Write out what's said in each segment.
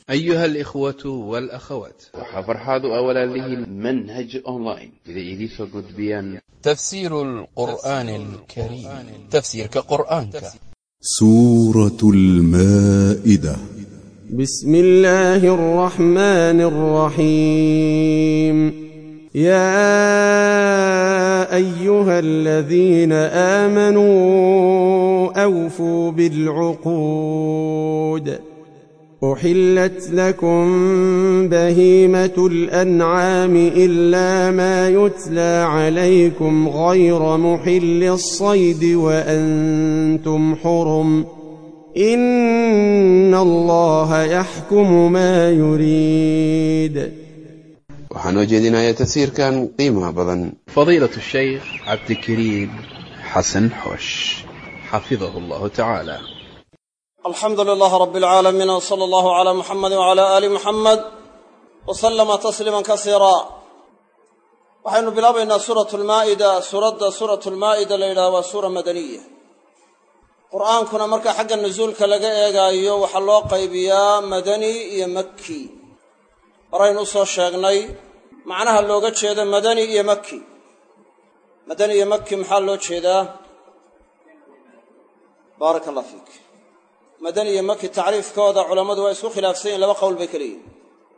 أيها الإخوة والأخوات، وحفرحاد أولا له منهج أونلاين إذا إليسو قد بيان تفسير القرآن الكريم، تفسير كقرآن سورة المائدة. بسم الله الرحمن الرحيم. يا أيها الذين آمنوا أوفوا بالعقود. أحلت لكم بهيمة الأنعام إلا ما يتلى عليكم غير محل الصيد وأنتم حرم. إن الله يحكم ما يريد. وحنوجدنا تفسير كان قيمة بضن فضيلة الشيخ عبد الكريم حسن حوش حفظه الله تعالى. الحمد لله رب العالمين، وصلى الله على محمد وعلى آل محمد وسلم تسليما كثيرا. waxaynu bilaabaynaa suuratu lmaa'ida. suuratu lmaa'ida la yidhaha waa suura madaniya. qur'aankuna marka xagga nusuulka laga eegaayo waxaa loo qaybiyaa madani iyo maki. horaynu u soo sheegnay macnaha looga jeedo madani iyo maki. madani iyo maki maxaa loo jeedaa? baaraka allah fiik. madani iyo maki tacriifkooda culammadu waa isku khilaafsan yihin, laba qowl bay ka leeyihin.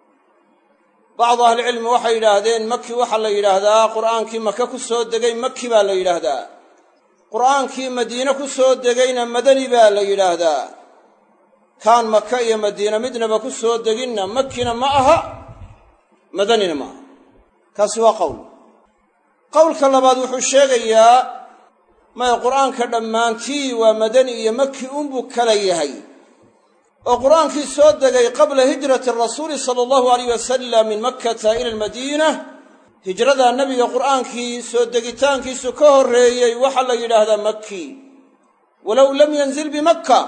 bacdu ahlicilmi waxay yidhaahdeen maki waxaa la yidhaahdaa qur'aankii maka ku soo degay maki baa la yidhaahdaa. qur'aankii madiine ku soo degayna madani baa la yidhaahdaa. kaan maka iyo madiine midnaba ku soo deginna makina ma aha, madanina ma aha. kaasi waa qowl. qowlka labaad wuxuu sheegayaa maya qur'aanka dhammaantii waa madani iyo maki unbuu kala yahay, oo qur'aankii soo degay qabla hijrati rasuuli sala allahu alayh wasalam min makkata ila almadiina, hijrada nebiga qur'aankii soo degitaankiisu ka horreeyey waxaa la yidhaahdaa maki, walow lam yanzil bimakka,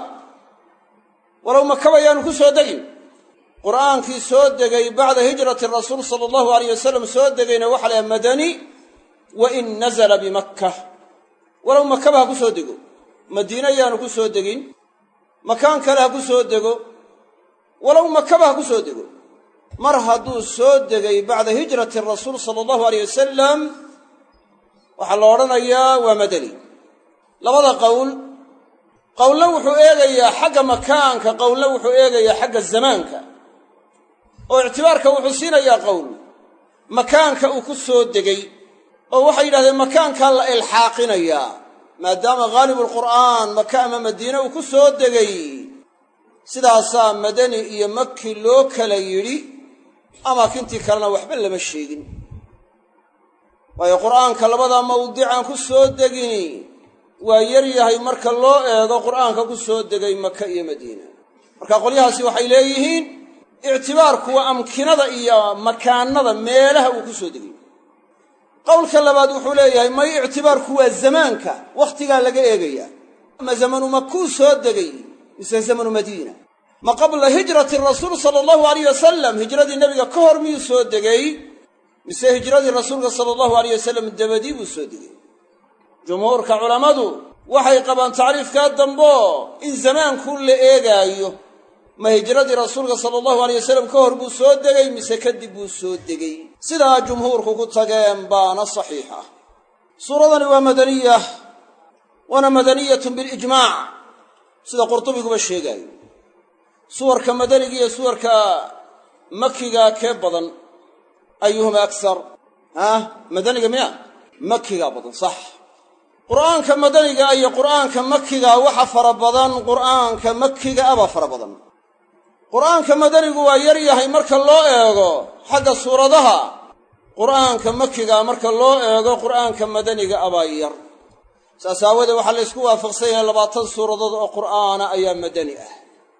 walow makaba yaanu ku soo degin. qur'aankii soo degay bacda hijrati rasuul sala allahu alayh wasalam soo degayna waxaa la yidhaha madani wa in nazala bimakka, walow makaba ha ku soo dego, madiine yaanu ku soo degin, makaan kale ha ku soo dego, walow makaba ha ku soo dego, mar hadduu soo degay bacda hijrati rasuul sala allahu alayh wasalam waxaa la odhanayaa waa madani. labada qowl, qowlna wuxuu eegayaa xagga makaanka, qowlna wuxuu eegayaa xagga zamaanka, oo ictibaarka wuxuu siinayaa qowl makaanka uu ku soo degay, oo waxay yidhahdeen makaankaa la ilxaaqinayaa maadaama haalibulqur'aan maka ama madiine uu ku soo degay. sidaasaa madani iyo maki loo kala yidhi, amaakintii kalena waxba lama sheegin. waayo qur'aanka labadaa mawdicaan ku soo degini waa yar yahay marka loo eego qur'aanka ku soo degay maka iyo madiina. marka qolyahaasi waxay leeyihiin ictibaarku waa amkinada iyo makaanada meelaha uu ku soo degay. qowlka labaad wuxuu leeyahay may ictibaarku waa zamaanka, wakhtigaa laga eegayaa. ma zamanu makuu soo degay mise zamanu madiina? ma qabla hijrati rasuul sala allahu alayh wasalam, hijradii nebiga ka hor miyuu soo degay mise hijradii rasuulka sala allahu alayh wasalam dabadii buu soo degay? jumhuurka culammadu waxay qabaan tacriifkaa dambo in zamaanku la eegaayo, ma hijradii rasuulka sala allahu alayh wasalam ka hor buu soo degay mise kadib buu soo degay. sidaa jumhuurku ku tageen baana saxiixa. suuradani waa madaniya, waana madaniyatun bilijmaac, sida qurtubiguba sheegaayo. suwarka madaniga iyo suwarka makiga kee badan? ayuhuma aksar? madaniga miya? makigaa badan, sax. qur'aanka madaniga iyo qur'aanka makiga waxa fara badan qur'aanka makiga aba fara badan. qur'aanka madanigu waa yar yahay marka loo eego xagga suuradaha, qur'aanka makiga marka loo eego qur'aanka madaniga abaa yar. saas aawadeed waxaa la ysku waafaqsan yahay 20 suuradood oo qur'aana ayaa madani ah.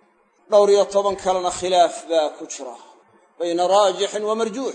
12 kalena khilaaf baa ku jira bayna raajixin wa marjuux.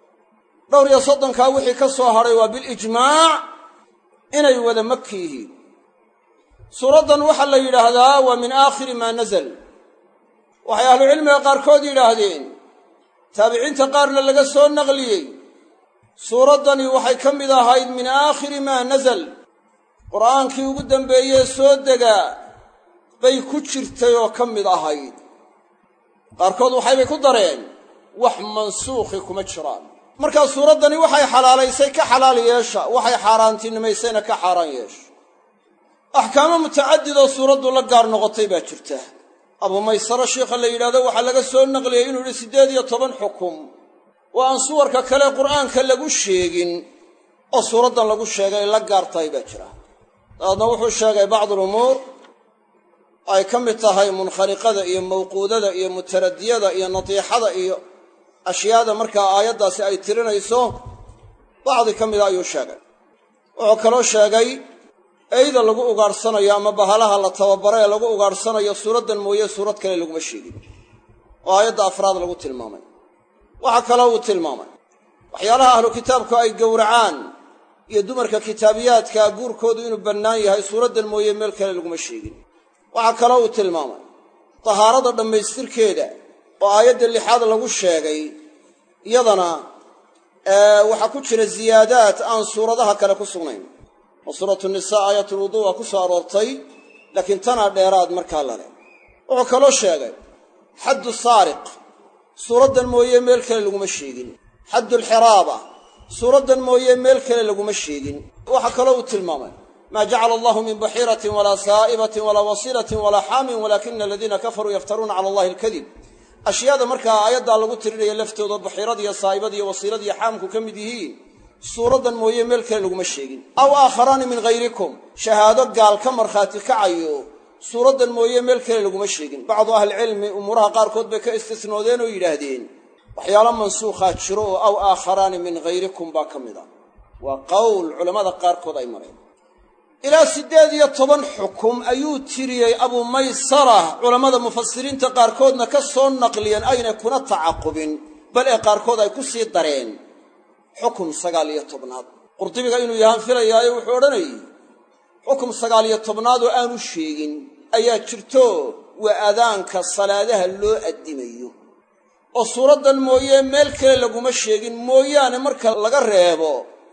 30kaa wixii ka soo hadhay waa bilijmaac inay wada maki yihiin. suuraddan waxaa la yidhaahdaa waa min aakhiri maa nazal. waxay ahlucilmiga qaarkood yidhaahdeen, taabiciinta qaarna laga soo naqliyey, suuraddani waxay ka mid ahayd min aakhiri maa nazal, qur'aankii ugu dambeeyee soo degaa bay ku jirtay oo ka mid ahayd. qaarkood waxaybay ku dareen wax mansuukhi kuma jiraan. markaa suuraddani waxay xalaalaysay ka xalaal yeesha, waxay xaaraantinimaysayna ka xaaraan yeesha. axkaamo mutacadidoo suuraddu la gaar noqotay baa jirta. abu maysaro sheikha la yidhahdo waxaa laga soo naqliyey inuu yidhi 18 xukum oo aan suwarka kale qur'aanka lagu sheegin oo suuraddan lagu sheegay la gaar tahay baa jira. daadna wuxuu sheegay bacdulumuur ay ka mid tahay munkhaniqada iyo mawquudada iyo mutaradiyada iyo natiixada iyo ashyaada markaa aayaddaasi ay tirinayso bacdi ka mida ayuu sheegay. wuxuu kaloo sheegay eyda lagu ugaadhsanayo ama bahalaha la tababaro ee lagu ugaadhsanayo suuraddan mooye suurad kale laguma sheegin oo aayadda afraad lagu tilmaamay. waxaa kaloo uu tilmaamay waxyaalaha ahlu kitaabku ay gowracaan iyo dumarka kitaabiyaadka guurkoodu inuu bannaan yahay suuraddan mooye meel kale laguma sheegin. waxaa kaloo uu tilmaamay tahaarada dhammaystirkeeda oo aayadda 6aad lagu sheegay iyadana waxaa ku jira ziyaadaad aan suuradaha kale ku sugnayn. oo suuratu nisaa aayatulwuduu waa ku soo aroortay laakiin tanaa dheeraad markaa lale. wuxuu kaloo sheegay xaddu saariq suuraddan mooye meel kale laguma sheegin. xaddulxiraaba suuraddan mooye meel kale laguma sheegin. waxaa kaloo uu tilmaamay maa jacala allahu min baxiiratin walaa saa'ibatin walaa wasiilatin walaa xaamin walaakina aladiina kafaruu yaftaruuna cala allahi alkadib. ashyaada markaa aayaddaa lagu tirinaya laftooda baxiiradiiyo saa'ibadiiyo wasiiladiiyo xaamku ka mid yihiin suuraddan mooye meel kale laguma sheegin. aw aakharaani min hayrikum shahaado gaal ka markhaati kacayo suuraddan mooye meel kale laguma sheegin. bacdu ahlicilmi umuuraha qaarkood bay ka istisnoodeen oo yidhaahdeen waxyaalo mansuukhaa jiro oo aw aakharaani min hayrikum baa ka mid a. waa qowl culammada qaarkood ay mareen. ilaa 18 xukum ayuu tiriyey abu maysara culammada mufasiriinta qaarkoodna ka soo naqliyeen aynay kuna tacaqubin bal ee qaarkood ay ku sii dareen xukum 19aad. qurdibiga inuu yahaan filayaayo wuxuu odhanayay xukum 19aad oo aanu sheegin ayaa jirto waa adaanka salaadaha loo addimayo oo suuraddan mooye meel kale laguma sheegin mooyaane marka laga reebo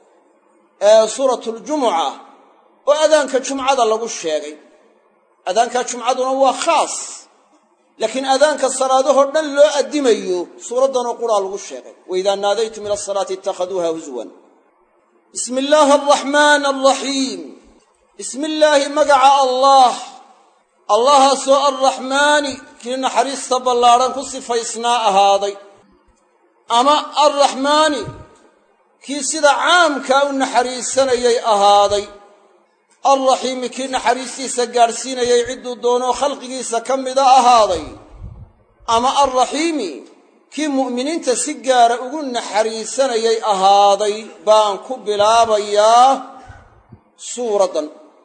suuratuljumuca oo adaanka jumcada lagu sheegay. adaanka jumcaduna waa khaas, laakiin adaanka salaadahoo dhan loo addimayo suuraddanoo quraa lagu sheegay. waidaa naadaytum ila asalaati ittakhaduuha huswan. bismi illaahi araxmaani araxiim. bismi illaahi magaca allah, allahaasoo arraxmaani kii naxariista ballaadhan ku sifaysnaa ahaaday, ama arraxmaani kii sida caamkaa u naxariisanayay ahaaday, alraxiimi kii naxariistiisa gaadhsiinayay cidduu doonoo khalqigiisa ka mida ahaaday, ama alraxiimi kii mu'miniinta si gaara ugu naxariisanayay ahaaday baan ku bilaabayaa suuraddan.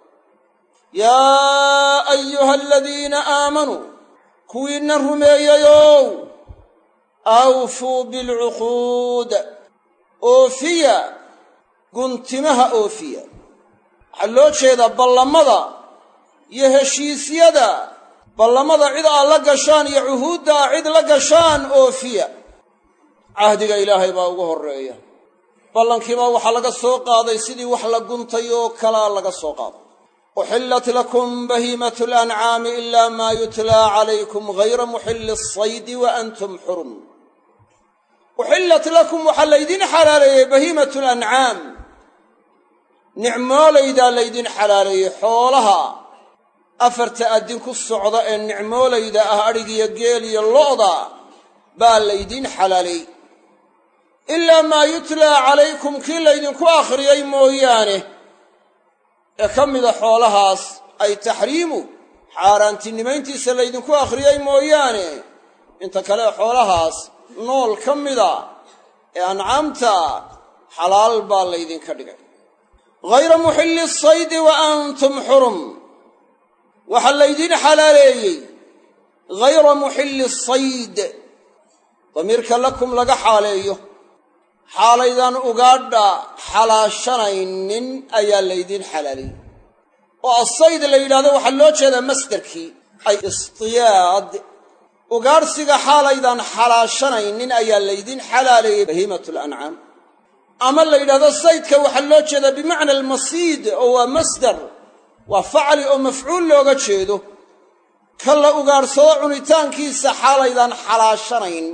yaa ayuha aladiina aamanuu kuwiinna rumeeyayow awfuu bilcuquud oofiya guntimaha oofiya. waxaa loo jeedaa ballamada iyo heshiisyada, ballamada cid aad la gashaan iyo cuhuudda a cid la gashaan oofiya. cahdiga ilaahay baa ugu horreeya. ballankiibaa waxaa laga soo qaaday sidii wax la guntay oo kalaa laga soo qaaday. uxillat lakum bahiimatu lancaami ilaa maa yutlaa calaykum hayra muxilli asaydi wa antum xurum. uxillat lakum waxaa laydin xalaaleeyey bahiimatu lancaam, nicmoolaydaa laydin xalaaleeyey. xoolaha 4 addin ku socda ee nicmoolayda ah, adhigiyo geel iyo lo'da baa laydin xalaaleeyey. ilaa maa yutlaa calaykum kii laydinku akhriyey mooyaane ee ka mida xoolahaas ay taxriimu xaaraantinimayntiisa laydinku akhriyey mooyaane inta kale xoolahaas nool ka mida ee ancaamta xalaal baa laydinka dhigay. hayra muxilli asaydi wa antum xurum. waxaa laydin xalaaleeyey hayra muxilli asayd, damiirka lakum laga xaaleeyo, xaalaydaan ugaadha xalaashanaynin ayaa laydin xalaaleeyey. oo asayd la yidhahdo waxaa loo jeedaa masdarkii ay istiyaad, ugaadhsiga xaalaydaan xalaashanaynin ayaa laydin xalaaleeyey bahiimatu lancaam. ama la yidhahdo saydka waxaa loo jeedaa bimacna almasiid oo waa masdar, waa facli oo mafcuul looga jeedo. ka la ugaadhsado cunitaankiisa xaalaydaan xalaashanayn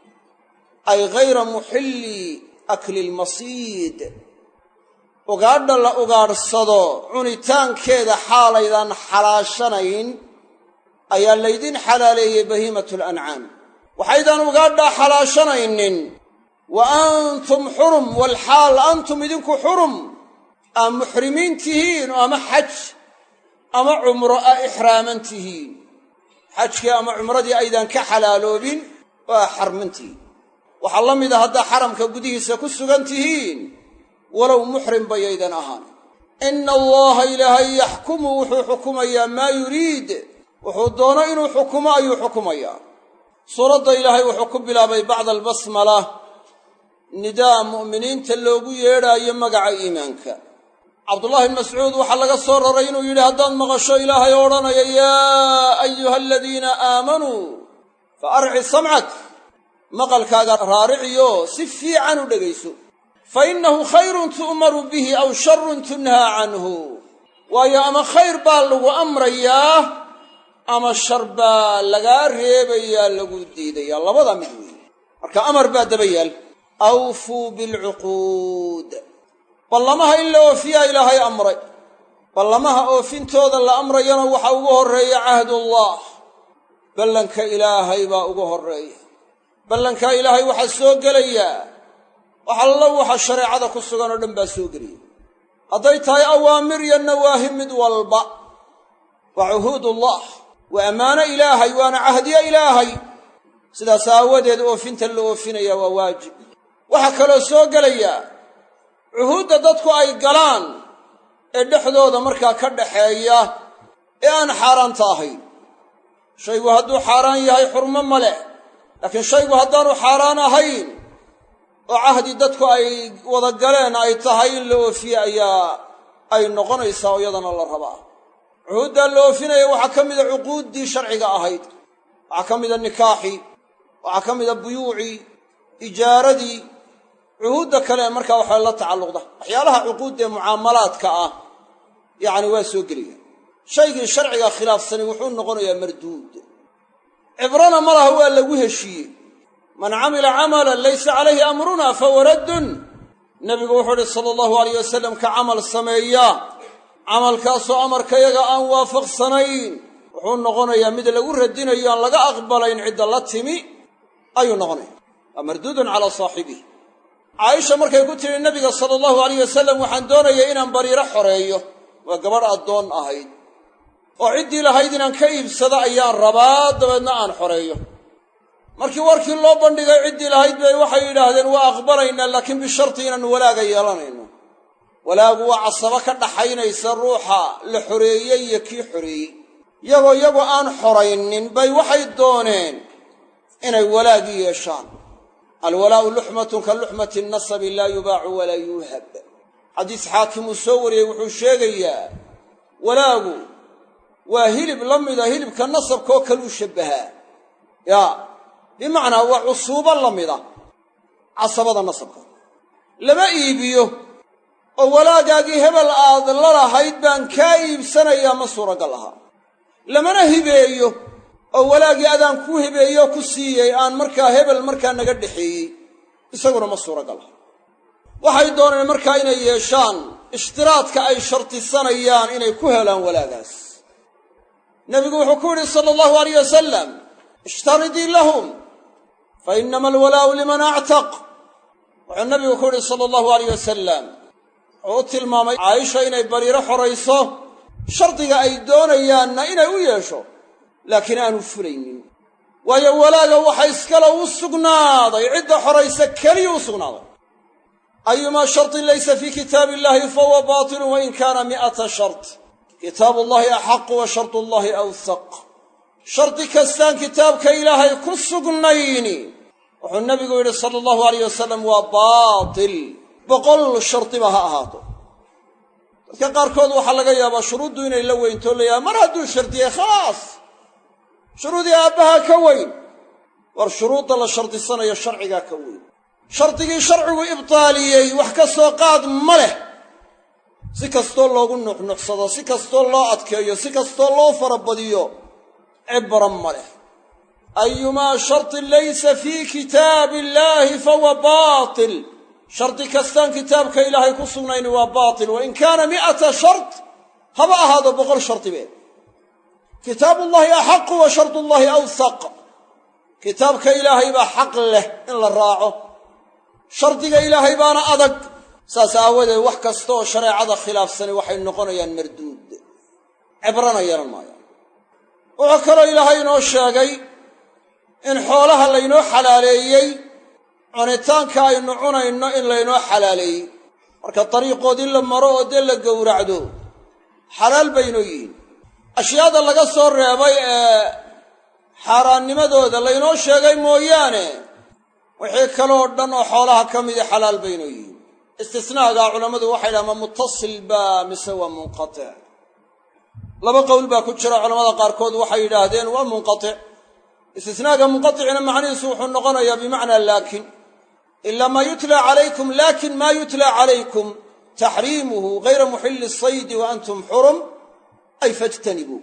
ay ghayra muxilli akli lmasiid ugaadha la ugaadhsado cunitaankeeda xaalaydaan xalaashanayn ayaa laydin xalaaleeyey bahiimatu lancaam waxaydaan ugaadhaa xalaashanaynin wa antum xurum walxaal antum idinku xurum aa muxrimiin tihiin oo ama xaj ama cumro aa ixraaman tihiin xajkii ama cumradii aydaan ka xalaaloobin oo aa xarman tihiin waxaa la mida haddaa xaramka gudihiisa ku sugan tihiin walow muxrim bayaydan ahaan ina allaha ilaahay yaxkumu wuxuu xukumayaa maa yuriid wuxuu doono inuu xukumo ayuu xukumayaa suuradda ilaahay wuxuu ku bilaabay bacda albasmala nidaa mu'miniinta loogu yeedhaayo magaca iimaanka cabdullahi bn mascuud waxaa laga soo raray inuu yidhi haddaad maqasho ilaahay odhanaya yaa ayuha aladiina aamanuu fa arci samcak maqalkaaga raariciyo si fiican u dhegayso fa innahu khayrun tu'maru bihi aw sharun tunhaa canhu waayo ama khayr baa lagu amrayaa ama shar baa lagaa reebayaa lagu diidayaa labada mid weeye marka amar baa daba yaal awfuu bilcuquud ballamaha in la oofiyaa ilaahay amray ballamaha oofintooda la amrayana waxaa ugu horreeya cahdullah ballanka ilaahay baa ugu horreeya ballankaa ilaahay waxaa soo gelayaa wax allo waxa shareecada ku sugan oo dhan baa soo gelaya hadday tahay awaamir iyo nawaahi mid walba waa cuhuudullah waa ammaano ilaahay waana cahdiye ilaahay sidaas aawadeed oofinta la oofinaya waa waajib waxaa kaloo soo gelaya cuhuudda dadku ay galaan ee dhexdooda markaa ka dhaxeeya ee aan xaaraanta ahayn shaygu hadduu xaaraan yahay xurmo ma leh laakiin shaygu haddaanu xaaraan ahayn oo cahdi dadku ay wada galeen ay tahay in la oofiye ayaa ay noqonaysaa oo iyadana la rabaa cuhuuddaa la oofinaya waxaa ka mida cuquuddii sharciga ahayd waxaa ka mida nikaaxii waxaa ka mida buyuucii ijaaradii cuhuudda kale markaa waxaa la tacalluqda waxyaalaha cuquuddaee mucaamalaadka ah yacni waa soo gelaya shaygii sharciga khilaafsani wuxuu noqonayaa marduud cibrana ma laha waa lagu heshiiyey man camila camalan laysa calayhi amruna fahuwa raddun nebigu wuxuu uhi sala allahu alayh wasalam ka camal sameeya camalkaasoo amarkayaga aan waafaqsanayn wuxuu noqonayaa mid lagu radinayo aan laga aqbalayn cidda la timi ayuu noqonaya waa marduudun calaa saaxibih caaisha markay ku tidhi nebiga sala allahu alayh wasalam waxaan doonayay inaan bariiro xoreeyo waa gabadh addoon ahayd oo ciddii lahayd inaan ka iibsado ayaan rabaa dabeedna aan xoreeyo markii warkii loo bandhigay ciddii lahayd bay waxay yidhaahdeen waa aqbalaynaa laakiin bisharti inaannu walaaga yeelanayno walaagu waa casabo ka dhaxaynaysa ruuxa la xoreeyey iyo kii xoreeyey iyagoo aan xoraynin bay waxay dooneen inay walaagii yeeshaan alwalaa'u luxmatun ka luxmati nasabi laa yubaacu walaa yuuhab xadiis xaakim uu soo wariyey wuxuu sheegayaa walaagu waa hilib la mida hilibka nasabkaoo kaluu shabbahaa yaa bimacnaa waa cusuubo la mida casabada nasabka lama iibiyo oo walaagaagii hebel aad la lahayd baan kaa iibsanayaa ma suuragal aha lamana hibeeyo oo walaagii adaan kuu hibeeyo ku siiyey aan markaa hebel markaa naga dhexeeyey isaguna ma suuragal aha waxay dooneen markaa inay yeeshaan ishtiraadka ay shartisanayaan inay ku helaan walaagaas nebigu wuxuu ku yidhi sala allahu alayh wasalam ishtaridii lahum fa innama alwalaa'u liman actaq wuxuu nebigu ku yidhi sala allahu alayh wasalam wuxuu u tilmaamay caaisha inay bariiro xorayso shardiga ay doonayaanna inay u yeesho laakiin aanu fulaynin waayo walaaga waxa iskale u sugnaaday cidda xoraysa keliya u sugnaaday ayumaa shartin laysa fii kitaabi illahi fahuwa baatilun wain kaana mi'ata shart kitaabu llahi axaqu wa shartu llahi awsaq shardi kastaan kitaabka ilaahay ku sugnayni wuxuu nebigu yidhi sala allahu alayh wasalam waa baatil 100 shardiba ha ahaato dadka qaarkood waxaa laga yaabaa shuruuddu inay la weyntoo layaha mar hadduu shardiyey khalaas shuruudii aabbahaa ka weyn war shuruudda la shardisanayo sharcigaa ka weyn shardigii sharcigu ibtaaliyey wax ka soo qaad ma leh si kastoo loogu nuxnuxsado si kastoo loo adkeeyo si kastoo loo farabadiyo cibra ma leh. ayumaa shartin laysa fii kitaabi illaahi fahuwa baatil, shardi kastaan kitaabka ilaahay ku sugnayni waa baatil, wain kaana 100 shart, haba ahaado 100 shardibe. kitaabullahi axaqu wa shardullahi awsaq, kitaabka ilaahay baa xaq leh in la raaco, shardiga ilaahay baana adag. saas aawadeed wax kasta oo shareecada khilaafsani waxay noqonayaan marduud, cibrana yeelan maayaan. wuxuu kaloo ilaahay inoo sheegay in xoolaha laynoo xalaaleeyey, cunitaanka aynu cunayno in laynoo xalaaleeyey. marka dariiqoodii la maro oo dee la gowracdo xalaal baynoo yihiin. ashyaada laga soo reebay ee xaaraannimadooda laynoo sheegay mooyaane wixii kaloo dhan oo xoolaha ka midi xalaal baynoo yihiin. istisnaagaa culammadu waxay dhahaan ma muttasil baa mise waa munqatic. laba qowl baa ku jira, culamada qaarkood waxay yidhaahdeen waa munqatic. istisnaaga munqaticina macnihiisu wuxuu noqonayaa bimacnaa laakin, ilaa maa yutlaa calaykum, laakin maa yutlaa calaykum taxriimuhu ghayra muxilli saydi wa antum xurum, ay fajtanibuu.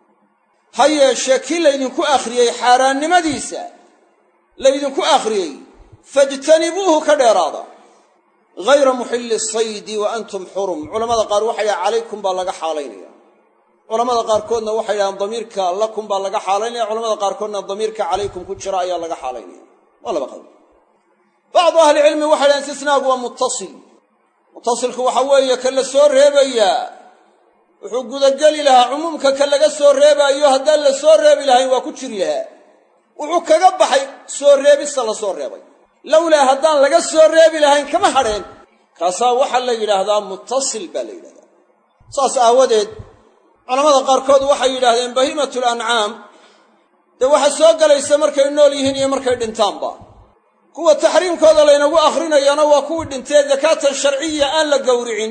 ha yeeshee kii laydinku akhriyey xaaraannimadiisa laydinku akhriyey, fajtanibuuhu ka dheeraada. ghayra muxilli saydi wa antum xurum, culamada qaar waxay dhahaan calaykum baa laga xaalaynaya, culamada qaarkoodna waxay dhahaan damiirka lakum baa laga xaalaynaya, culamada qaarkoodna damiirka calaykum ku jira ayaa laga xaalaynaya. waa laba qowl. bacdu ahlicilmi waxay dhahaan istisnaagu waa muttasil. muttasilku waxa weeye ka la soo reebayaa wuxuu gudageli lahaa cumuumka ka laga soo reebaayo, haddaan la soo reebi lahayn waa ku jiri lahaa. wuxuu kaga baxay soo reebista la soo reebay, lowlaa haddaan laga soo reebi lahayn kama hadheen. kaasaa waxaa la yidhaahdaa muttasil baa la yidhahdaa. saas aawadeed culamada qaarkood waxay yidhaahdeen bahiimatul ancaam dee waxa soo gelaysa markay nool yihiin iyo markay dhintaanba. kuwa taxriimkooda laynagu akhrinayaana waa kuwii dhintee dakaatan sharciya aan la gowricin,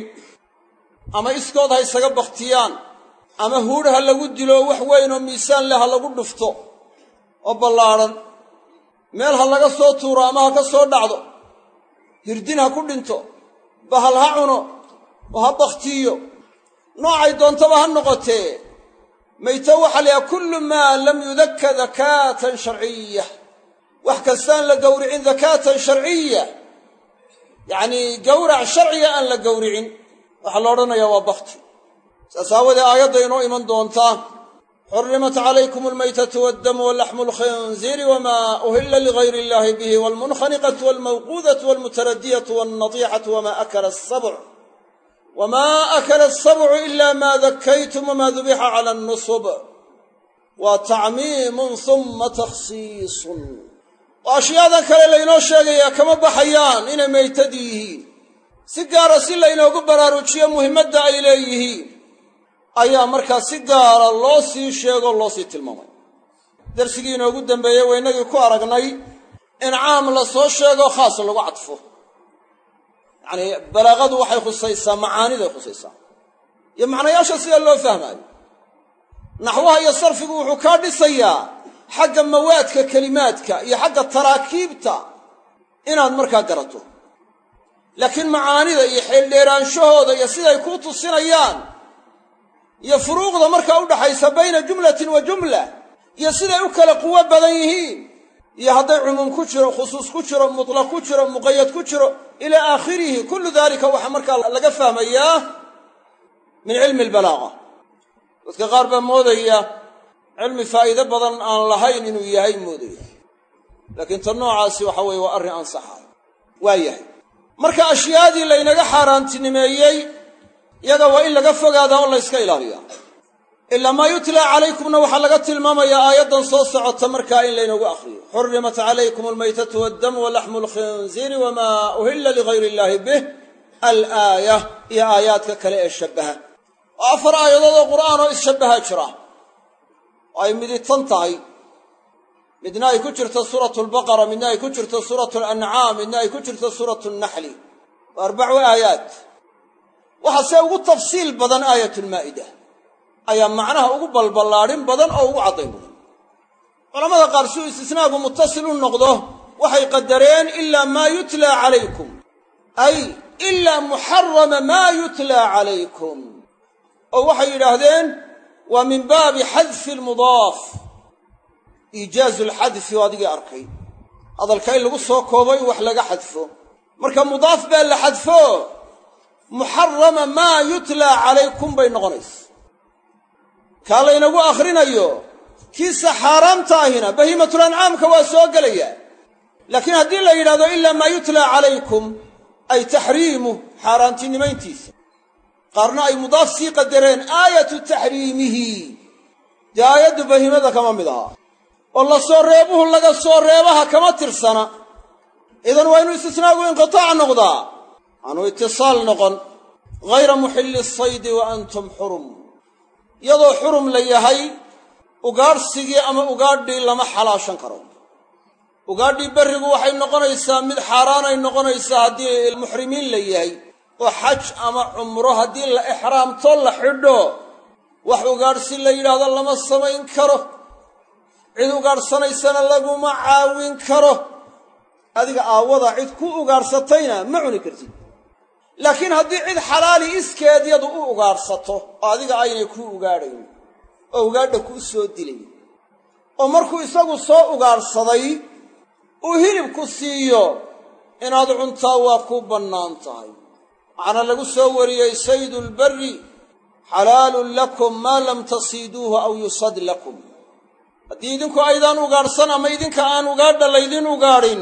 ama iskood ha isaga bakhtiyaan, ama huudh ha lagu dilo wax weyn oo miisaan leh ha lagu dhufto oo ballaadhan, meel ha laga soo tuuro ama ha ka soo dhacdo, hirdin ha ku dhinto, bahal ha cuno oo ha bakhtiiyo, noocay doontaba ha noqotee. mayta waxaa la yidhaha kullu maa lam yudakka dakaatan sharciya, wax kastaan la gowricin dakaatan sharciya, yacnii gowrac sharciga aan la gowricin, waxaa la odhanayaa waa bakhti. saas aawadee aayadda inoo iman doontaa xurrimat calaykum almaytatu waaddamu walaxmu alkhinziiri wamaa uhilla ligayri illaahi bihi waalmunkhaniqatu waalmawquudatu waalmutaradiyatu waalnadiixatu wamaa akala asabcu ilaa maa dakkaytum wamaa dubixa cala annusub, waa tacmiimun humma takhsiisun. oo ashyaadan kale laynoo sheegayaa kama baxayaan inay maytadii yihiin. si gaara si laynoogu baraarujiyo muhimmadda ay leeyihiin ayaa markaa si gaara loo sii sheego loo sii tilmaamay. darsigii inoogu dambeeyey waynagii ku aragnay in caam la soo sheego khaas lagu cadfo. yacnii balaaqadu waxay khusaysaa macaaniday khusaysaa iyo macnayaasha sida loo fahmaayo. naxwaha iyo sarfigu wuxuu kaa dhisayaa xagga mawaadka kelimaadka iyo xagga taraakiibta inaad markaa garato, laakiin macaanida iyo xeeldheeraanshahooda iyo siday kuu tusinayaan iyo furuuqda markaa u dhaxaysa bayna jumlatin wa jumla iyo siday u kala quwo badan yihiin, iyo hadday cumuum ku jiro, khusuus ku jiro, mutlaq ku jiro, muqayad ku jiro ilaa aakhirihi, kullu daalika waxaa markaa laga fahmayaa min cilmi albalaaqa. dadka qaar baa moodaya cilmi faa'iido badan aan lahayn inuu yahay moodaya, laakiin tan noocaasi waxa weeye waa arrin ansaxayo. waa yahay marka ashyaadii laynaga xaaraantinimeeyey iyaga waa in laga fogaadaa oo layska ilaaliyaa. ilaa maa yutlaa calaykumna waxaa laga tilmaamayaa aayaddan soo socota markaa in laynagu akhriyo. xurrimat calaykum almaytatu waaddamu walaxmu alkhinziiri wamaa uhilla ligayri illaahi bih, alaaya iyo aayaadka kale ee shabbaha. oo 4 aayadood oo qur'aan oo isshabbaha jira oo ay miditan tahay, midna ay ku jirto suuratu albaqara, midna ay ku jirto suuratu alancaam, midna ay ku jirto suuratu annaxli. waa 4 aayaad. waxaa see ugu tafsiil badan aayatulmaa'ida ayaa macnaha ugu balballaadhin badan oo ugu caddayn badan. culamada qaar si uu istisnaagu muttasil u noqdo waxay qadareen ilaa maa yutlaa calaykum, ay ilaa muxarama maa yutlaa calaykum, oo waxay yidhaahdeen waa min baabi xadfi almudaaf iijaazulxadfi oo adigii arkay hadalka in lagu soo koobo in wax laga xadfo marka mudaaf baa la xadfo muxarama maa yutlaa calaykum bay noqonaysa kaa laynagu akhrinayo kiisa xaaraamta ahina bahiimatul ancaamka waa soo gelaya laakiin haddii la yidhahdo ilaa maa yutlaa calaykum ay taxriimuh xaaraantinimayntiisa qaarna ay mudaaf sii qadareen aayatu taxriimihi dee aayaddu bahiimada kama mid aha oo la soo reebuhu laga soo reebaha kama tirsana idan waa inuu istisnaagu inqitaac noqdaa aanu itisaal noqon ghayra muxilli saydi wa antum xurum iyadoo xurum la yahay ugaadhsigii ama ugaadhii lama xalaashan karo ugaadhii berrigu waxay noqonaysaa mid xaaraanay noqonaysaa haddii muxrimiin la yahay oo xaj ama cumro haddii la ixraamto la xidho wax ugaadhsi la yidhaahdo lama samayn karo cid ugaadhsanaysana laguma caawin karo adiga aawada cid ku ugaadhsatayna ma cuni kartid laakiin haddii cid xalaali iskeedyadu u ugaadhsato oo adiga aynay kuu ugaadhayn oo ugaadha kuu soo dilay oo markuu isagu soo ugaadhsaday uu hilibku siiyo inaad cuntaa waa ku bannaan tahay waxaana lagu soo wariyey saydulbarri xalaalun lakum maa lam tasiiduuhu aw yusad lakum haddii idinku aydaan ugaadhsan ama idinka aan ugaadha laydin ugaadhin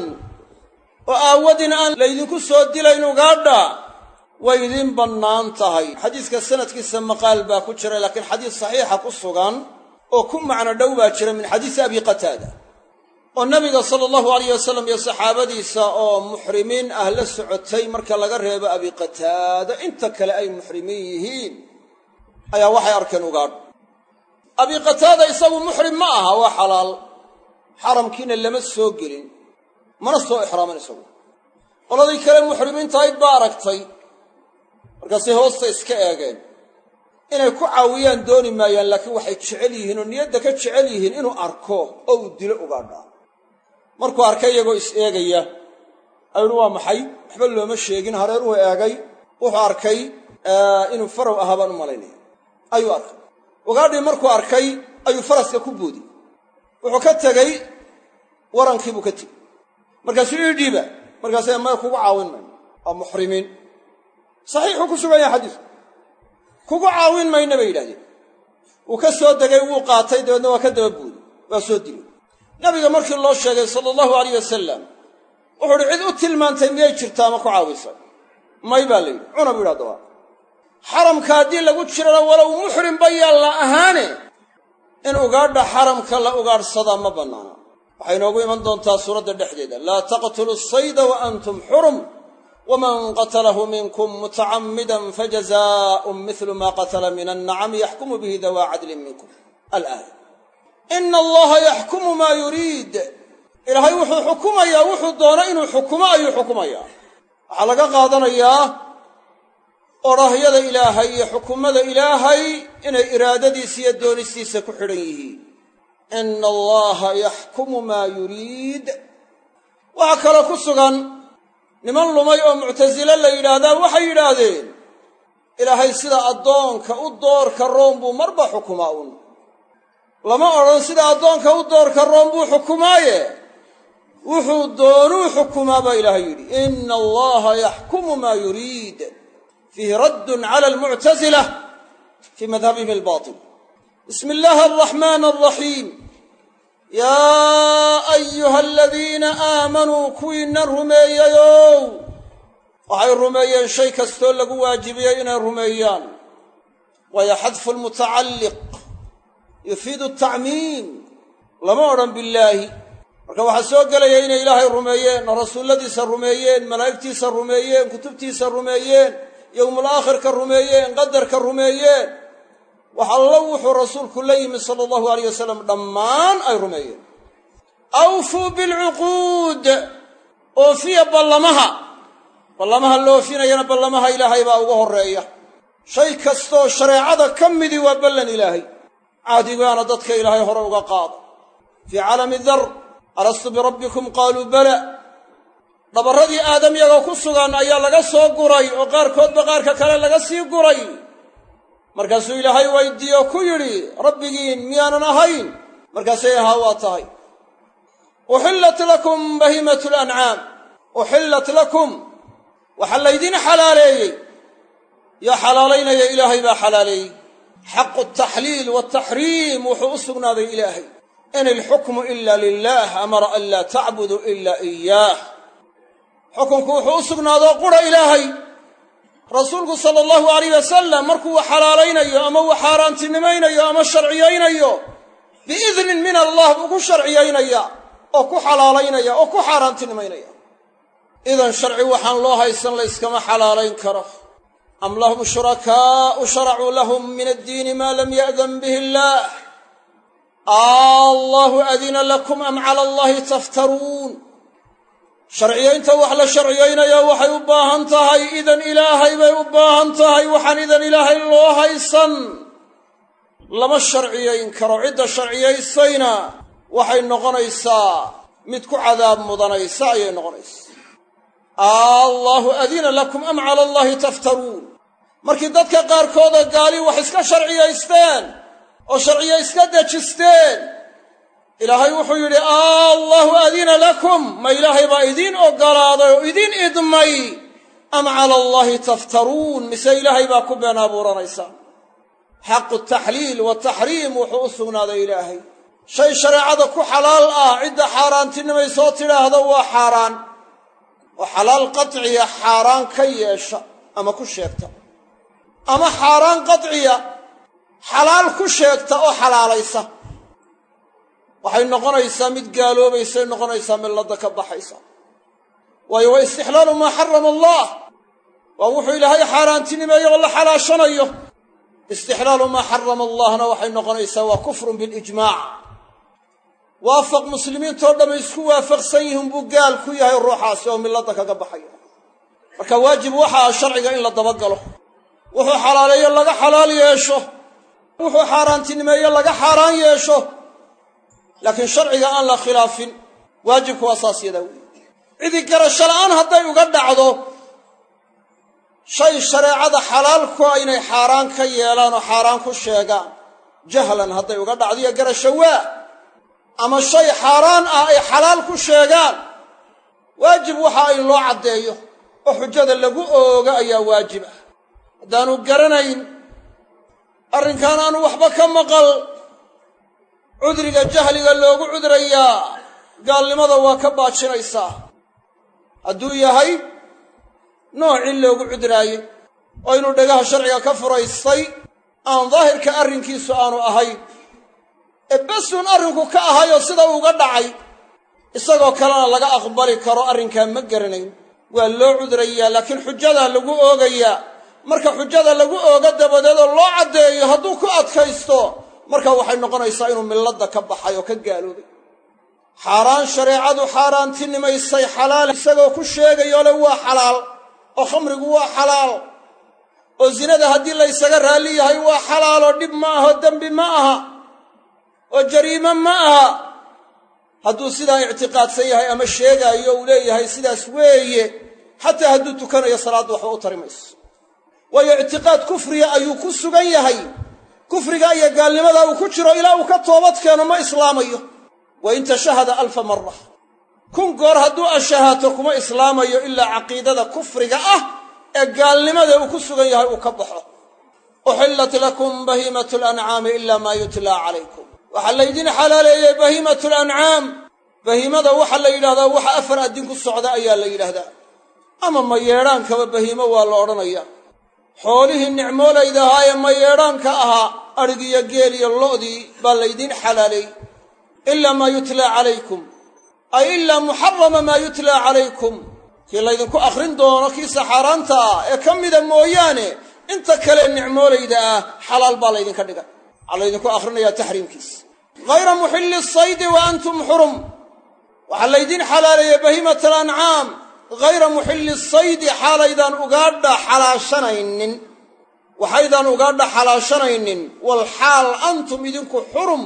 oo aawadin aan laydinku soo dilayn ugaadha way idin bannaan tahay xadiiska sanadkiisa maqaal baa ku jira laakiin xadiis saxiixa ku sugan oo ku macno dhow baa jira min xadiisi abi qataada oo nabiga sala allahu alayh wasalam iyo saxaabadiisa oo muxrimiin ah la socotay marka laga reebo abi qataada inta kale ay muxrimiin yihiin ayaa waxay arkeen ugaadh abi qataada isagu muxrim ma aha waa xalaal xaramkiina lama soo gelin mana soo ixraaman isagu qoladii kale muxrimiinta ayd baa aragtay markaasay hoosta iska eegeen inay ku caawiyaan dooni maayaan laakiin waxay jecel yihiin oo niyadda ka jecel yihiin inuu arko oo uu dilo ugaadhaa markuu arkay iyagoo is eegaya ayuuhi waa maxay waxba looma sheegin hareeruhu eegay wuxuu arkay inuu farow ahaa baan u malaynaya ayuu arkay ugaadhii markuu arkay ayuu faraska ku boodi wuxuu ka tegey warankiibuu ka tegey markaasuu ii dhiiba markaasay maya kugu caawin mayno waa muxrimiin saxiixuu ku sugan yahay xadiisku kugu caawin mayna bay yidhahdeen wuu ka soo degay wuu qaatay dabeedna waa ka daba buuday waa soo dilay nabiga markii loo sheegay sala allahu alayh wasalam wuxuu uhi cid u tilmaantay miyay jirtaa ma ku caawisay may baa la yidhi cuna buu yidhi haddaba xaramka haddii lagu jirana walow muxrim ba yaan la ahaane in ugaadha xaramka la ugaadhsadaa ma bannaana waxay inoogu iman doontaa suuradda dhexdeeda laa taqtulu sayda wa antum xurum waman qatalahu minkum mutacammidan fajazaa'un mithlu maa qatala min annacami yaxkumu bihi dawaa cadlin minkum alaaya ina allaha yaxkumu maa yuriid ilaahay wuxuu xukumayaa wuxuu doono inuu xukumo ayuu xukumayaa waxaa laga qaadanayaa odhahyada ilaahay iyo xukumada ilaahay inay iraadadiisa iyo doonistiisa ku xidhan yihiin ina allaha yaxkumu maa yuriid waxaa kaloo ku sugan niman lumay oo muctasile la yidhaahdaa waxay yidhaahdeen ilaahay sida addoonka u doorka roon buu marba xukumaa un lama odhan sida addoonka u doorka roon buu xukumaaye wuxuu doonuu xukumaa baa ilaahay yidhi ina allaha yaxkumu maa yuriid fiihi raddun cala almuctasila fii madhabihim albaatil bismi illaahi alraxmaani alraxiim yaa ayuha aladiina aamanuu kuwiinna rumeeyayow waxay rumeeyeen shay kastoo lagu waajibiyey inay rumeeyaan waayo xadfu lmutacalliq yufiidu atacmiim lama odhan billaahi marka waxaa soo gelaya inay ilaahay rumeeyeen rasuulladiisa rumeeyeen malaa'igtiisa rumeeyeen kutubtiisa rumeeyeen yowmul aakhirka rumeeyeen qadarka rumeeyeen wax allo wuxuu rasuulku la yimi sala allahu alayh wasalam dhammaan ay rumeeyeen awfuu bilcuquud oofiya ballamaha la oofinayana ballamaha ilaahay baa uga horreeya shay kastooo shareecada ka midii waa ballan ilaahay cahdigaana dadka ilaahay hore uga qaada fii caalami dar alastu birabbikum qaaluu bala dhabarradii aadam yagoo ku sugan ayaa laga soo guray oo qaarkoodba qaarka kale laga sii guray markaasuu ilaahay weydiiye oo ku yidhi rabbigiin miyaanan ahayn markaasay ahaa waa tahay uxillat lakum bahiimatu lancaam uxillat lakum waxaa laydin xalaaleeyey yaa xalaalaynaya ilaahay baa xalaaleeyey xaqu ataxliil wataxriim wuxuu u sugnaaday ilaahay in ilxukmu ila lilah amara an laa tacbuduu ila iyaah xukunku wuxuu u sugnaadoo qura ilaahay rasuulku sala allahu alayh wasalam markuu wax xalaalaynayo ama uu xaaraantinimaynayo ama sharciyaynayo biidnin min allah buu ku sharciyaynaya oo ku xalaalaynaya oo ku xaaraantinimaynaya idan sharci waxaan loo haysan la yskama xalaalayn karo am lahum shurakaa'u sharacuu lahum min addiini maa lam ya'dan bihi illaah allahu adina lakum am cala allahi taftaruun sharciyaynta wax la sharciyaynayo waxay u baahan tahay idan ilaahay bay u baahan tahay waxaan idan ilaahay loo haysan lama sharciyayn karo cidda sharciyaysayna waxay noqonaysaa mid ku cadaab mudanaysa ayay noqonaysaa allahu adina lakum am cala allahi taftaruun markii dadka qaarkooda gaali wax iska sharciyaysteen oo sharciya iska dejisteen ilaahay wuxuu yidhi allahu adina lakum ma ilaahay baa idiin oggolaaday oo idiin idmay am cala allahi taftaruun mise ilaahay baa ku been abuuranaysaa xaqu taxliil wataxriim wuxuu u sugnaaday ilaahay shay shareecada ku xalaal ah cidda xaaraantinimaysoo tidhaahda waa xaaraan oo xalaal qatciya xaaraan ka yeesha ama ku sheegta ama xaaraan qatciya xalaal ku sheegta oo xalaalaysa waxay noqonaysaa mid gaaloobaysay noqonaysaa milladda ka baxaysa waayo waa istixlaalu maa xarama allah waa wuxuu ilaahay xaaraantinimeeyo oo la xalaashanayo istixlaalu maa xarama allahna waxay noqonaysaa waa kufrun bilijmaac waafaq muslimiintoo dhammay isku waafaqsan yihiin buu gaal ku yahay ruuxaasi oo milladda kaga baxaya marka waajib waxa ah sharciga in la dabagalo wuxuu xalaaleeyo laga xalaal yeesho wuxuu xaaraantinimeeyo laga xaaraan yeesho laakiin sharciga aan la khilaafin waajibku waa saas yadaa weyi cidii garasho la'aan hadday uga dhacdo shay shareecada xalaalku ah inay xaaraan ka yeelaan oo xaaraan ku sheegaan jahlan hadday uga dhacdo iyo garasho waa ama shay xaaraan ah ay xalaal ku sheegaan waajib waxa in loo caddeeyo oo xujada lagu ooga ayaa waajib ah haddaanu garanayn arrinkaan aanu waxba ka maqal cudriga jahliga loogu cudrayaa gaalnimada waa ka baajinaysaa hadduu yahay noocii loogu cudraayey oo inuu dhagaha sharciga ka furaystay aan daahirka arrinkiisu aanu ahayn ee basuun arrinku ka ahayoo sida uuga dhacay isagoo kalena laga aqbali karo arrinkaa ma garanayn waa loo cudrayaa laakiin xujadaa lagu oogayaa marka xujada lagu ooga dabadeed oo loo caddeeyo hadduu ku adkaysto marka waxay noqonaysaa inuu milladda ka baxay oo ka gaaloobay xaaraan shareecadu xaaraantinimaysay xalaal isagoo ku sheegayoo le waa xalaal oo khamrigu waa xalaal oo zinada haddii laysaga raalli yahay waa xalaal oo dhib ma aha oo dembi ma aha oo jariime ma aha hadduu sidaa ictiqaadsan yahay ama sheegaayo uu leeyahay sidaas weeye xataa hadduu tukanayo salaadda waxba u tari mayso waayo ictiqaad kufriga ayuu ku sugan yahay kufriga iyo gaalnimada uu ku jiro ilaa uu ka toobad keeno ma islaamayo wa in tashahada alfa mara 1,000 goor hadduu ashahaato kuma islaamayo ilaa caqiidada kufriga ah ee gaalnimada uu ku sugan yahay uu ka baxo uxillat lakum bahiimatu lancaami ila maa yutlaa calaykum waxaa laydin xalaaleeyey bahiimatu lancaam bahiimada waxaa la yidhahdaa waxa 4 addin ku socda ayaa la yidhaahdaa ama mayeedhaankaba bahiimo waa la odhanayaa xoolihii nicmoolaydahaa ee mayeedhaanka ahaa adhigiyo geel iyo lo'dii baa laydin xalaaleey ilaa maa yutlaa calaykum ay ilaa muxarama maa yutlaa calaykum kii laydinku akhrin doono kiisa xaaraanta ah ee ka mida mooyaane inta kale nicmoolayda ah xalaal baa laydinka dhigay waxaa laydinku akhrinayaa taxriimkiisa hayra muxilli saydi wa antum xurum waxaa laydin xalaaleeyey bahiimata alancaam hayra muxilli saydi xaalaydaan ugaadha xalaashanaynin waxaydaan ugaadha xalaashanaynin walxaal antum idinku xurum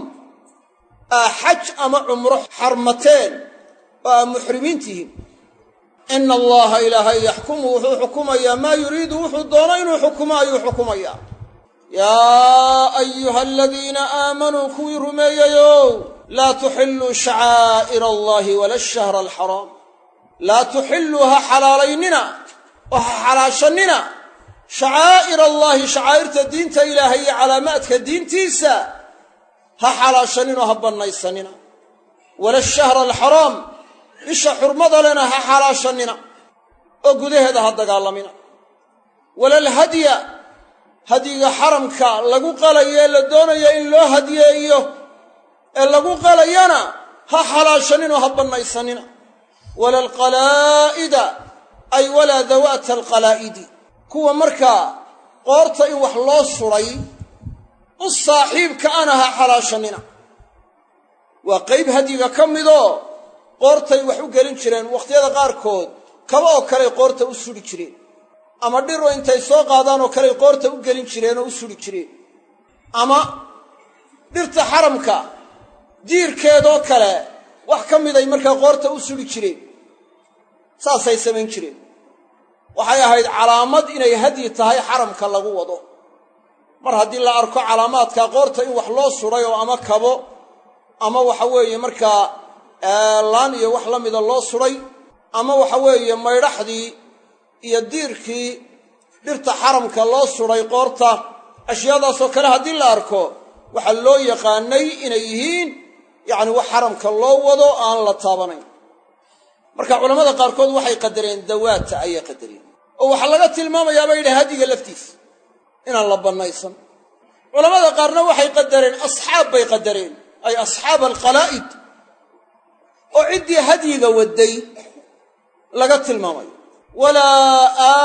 aa xaj ama cumro xarmateen oo aa muxrimiin tihiin ina allaha ilaahay yaxkumu wuxuu xukumayaa maa yuriidu wuxuu doono inuu xukumo ayuu xukumayaa yaa ayuha aladiina aamanuu kuwii rumeeyeyow laa tuxilluu shacaa'ira allahi wala ashahra alxaraam laa tuxilluu ha xalaalaynina oo ha xalaashannina shacaa'ir allaahi shacaa'irta diinta ilaahay iyo calaamaadka diintiisa ha xalaashaninoo ha bannaysanina wala ashahra alxaraam bisha xurmada lena ha xalaashannina oo gudaheeda ha dagaalamina wala alhadya hadyiga xaramka lagu qalayo ee la doonayo in loo hadiyeeyo ee lagu qalayana ha xalaashaninoo ha bannaysanina wala alqalaa'ida ay walaa dawaata alqalaa'idi kuwa markaa qoorta in wax loo suray u saaxiibka ana ha xalaashannina waa qayb hadyiga ka midoo qoortay wax u gelin jireen wakhtiyada qaarkood kaba oo kaley qoorta u suri jireen ama dhiro intay soo qaadaan oo kaley qoorta u gelin jireen oo u suri jireen ama dhirta xaramka diirkeedoo kale wax ka miday markaa qoorta u suri jireen saasay samayn jireen waxay ahayd calaamad inay hadyi tahay xaramka lagu wado mar haddii la arko calaamaadka qoorta in wax loo suray oo ama kabo ama waxa weeye markaa laan iyo wax la mida loo suray ama waxa weeye maydhaxdii iyo diirkii dhirta xaramka loo suray qoorta ashyaadaasoo kale haddii la arko waxaa loo yaqaanay inay yihiin yacni wax xaramka loo wado aan la taabanayn marka culammada qaarkood waxay qadareen dawaata ayay qadareen oo waxaa laga tilmaamayaa bay yidhi hadyiga laftiisa inaan la bannaysan culammada qaarna waxay qadareen asxaab bay qadareen ay asxaab alqalaa'id oo ciddii hadyiga wadday laga tilmaamayo walaa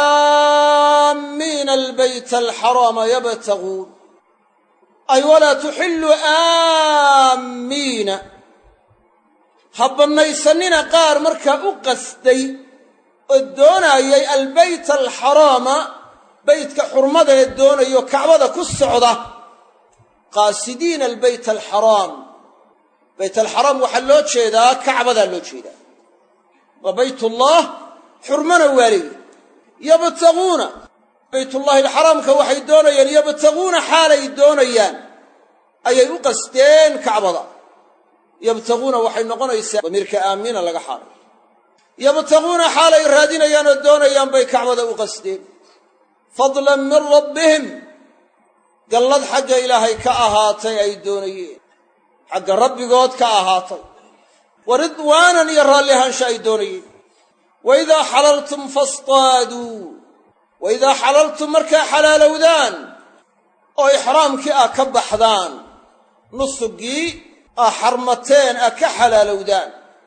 aamiina albayta alxaraama yabtaguun ay walaa tuxillu aamiina ha bannaysanina qaar markaa u qasday oo doonaayay albayta alxaraama baytka xurmada ee doonayo kacbada ku socda qaasidiina albayta alxaraam bayt alxaraam waxaa loo jeedaa kacbadaa loo jeedaa waa baytullah xurmana waa leeyi yabtaguuna baytullahi alxaraamka waxay doonayaan yabtaguuna xaalay doonayaan ayay u qasdeen kacbada yabtaguuna waxay noqonaysaa damiirka aamiina laga xaalay yabtaguuna xaalay raadinayaan oo doonayaan bay kacbada u qasdeen fadlan min rabbihim gallad xagga ilaahay ka ahaatay ay doonayeen xagga rabbigood ka ahaatay wa ridwaanan iyo raalli ahaansha ay doonayeen waidaa xalaltum fastaaduu waidaa xalaltum markaa xalaalowdaan oo ixraamkii ah ka baxdaan nusugii aa xarmateen aa ka xalaalowdaan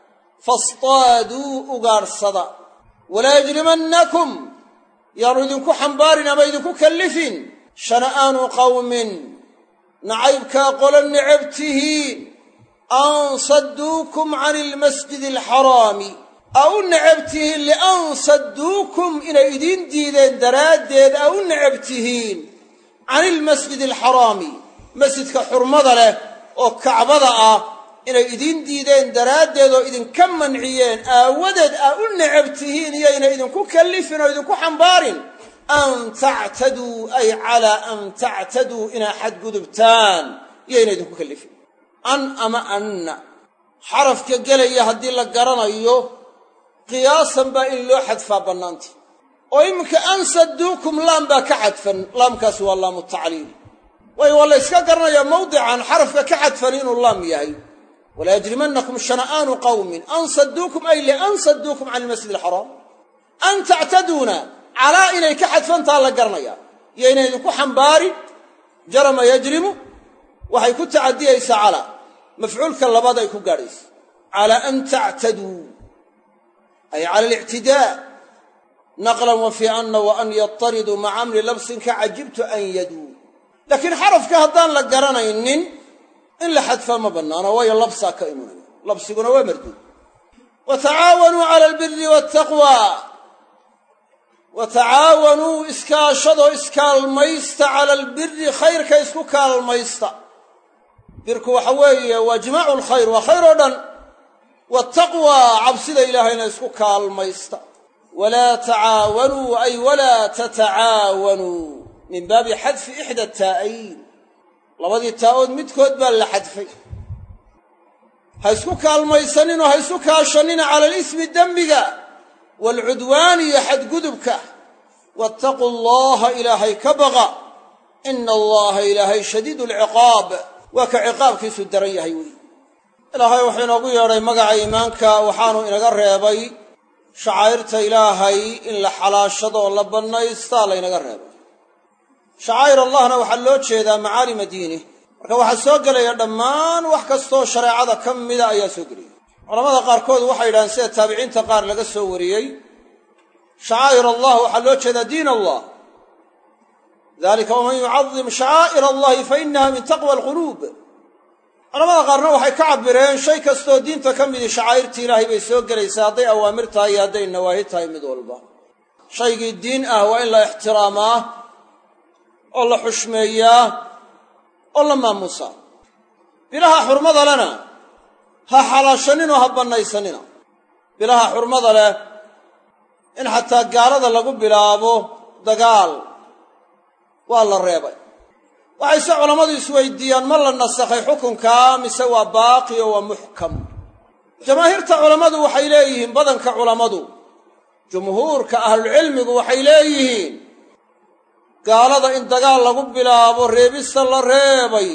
fastaaduu ugaadhsada walaa yajrimannakum yaanu idinku xambaarin ama idinku kallifin shana'aanu qawmin nacaybkaa qolo necab tihiin an sadduukum cani ilmasjidi alxaraami aa u necab tihiin lian sadduukum inay idiin diideen daraaddeed aa u necab tihiin cani ilmasjidi alxaraami masjidka xurmada leh oo kacbada ah inay idiin diideen daraaddeed oo idinka manciyeen aawadeed aa u necab tihiin iyoyna idinku kallifin oo idinku xambaarin an tactaduu ay calaa an tactaduu inaa xadgudubtaan iyoyna idinku kallifin an ama anna xarafka gelaya haddii la garanayo qiyaasan baa in loo xadfaa bannaanta oo iminka an sadduukum laam baa ka xadfan laamkaasi waa laamu tacliil waayo waa la yska garanayaa mawdican xarafka ka xadfan inuu laam yahay walaa yajrimannakum shana'aanu qawmin an sadduukum ay lian sadduukum cani ilmasjid alxaraam an tactaduuna calaa inay ka xadfantaa la garanayaa iyo inay idinku xambaarin jarama yajrimu waxay ku tacadiyaysaa calaa mafcuulka labaad ay ku gaadhaysa calaa an tactaduu ay cala alictidaa naqlan wa fii anna wa an yatariduu maca amri labsin ka cajibtu an yaduu laakiin xarafka haddaan la garanaynin in la xadfaa ma bannaana waayo labsaa ka imanaya labsiguna waa marduud wa tacaawanuu cala albiri waataqwa wa tacaawanuu iskaashadoo iskaalmaysta cala albiri khayrka isku kaalmaysta birku waxa weeye waa jimaacu lkhayr waa khayr oo dhan waataqwa cabsida ilaahayna isku kaalmaysta walaa tacaawanuu ay walaa tatacaawanuu min baabi xadfi ixda taa'ayn labadii taa'ood midkood baa la xadfay ha isku kaalmaysaninoo ha isu kaashanina cala alismi dembiga waalcudwaani iyo xadgudubka waataquu allaha ilaahay ka baqa ina allaha ilaahay shadiidu alciqaab waa ka ciqaabkiisu daran yahay weli ilaahay wuxuu inoogu yeedhay magaca iimaanka waxaanu inaga reebay shacaa'irta ilaahay in la xalaashado oo la bannaystaa laynaga reebay shacaa'ir allahna waxaa loo jeedaa macaalima diinih marka waxaa soo gelaya dhammaan wax kastoo shareecada ka mida ayaa soo gelaya culamada qaarkood waxay yidhahdeen sida taabiciinta qaar laga soo wariyey shacaa'ir allah waxaa loo jeedaa diin allah dalika waman yucadim shacaa'ir allahi fa inaha min taqwa alquluub culamada qaarna waxay ka cabireen shay kastoo diinta ka midii shacaa'irtii ilaahay bay soo gelaysaa hadday awaamir tahay iyo hadday nawaahi tahay mid walba shaygii diin ah waa in la ixtiraamaa oo la xushmeeyaa oo la maamuusaa bilaha xurmada lena ha xalaashaninoo ha bannaysanina bilaha xurmada leh in xataa gaalada lagu bilaabo dagaal waa la reebay waxayse culammadu isweydiiyaan ma la nasakhay xukunkaa mise waa baaqi oo waa muxkam jamaahiirta culammadu waxay leeyihiin badanka culammadu jumhuurka ahlulcilmigu waxay leeyihiin gaalada in dagaal lagu bilaabo reebista la reebay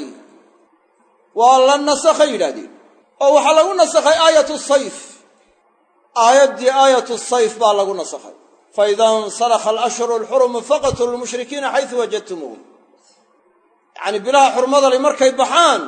waa la nasakhay yidhaahdeen oo waxaa lagu nasakhay aayatu sayf aayaddii aayatu sayf baa lagu nasakhay faida insalakha alashhuru alxurumu faqtulu lmushrikiina xaysu wajadtumuuhum yacnii bilaha xurmadali markay baxaan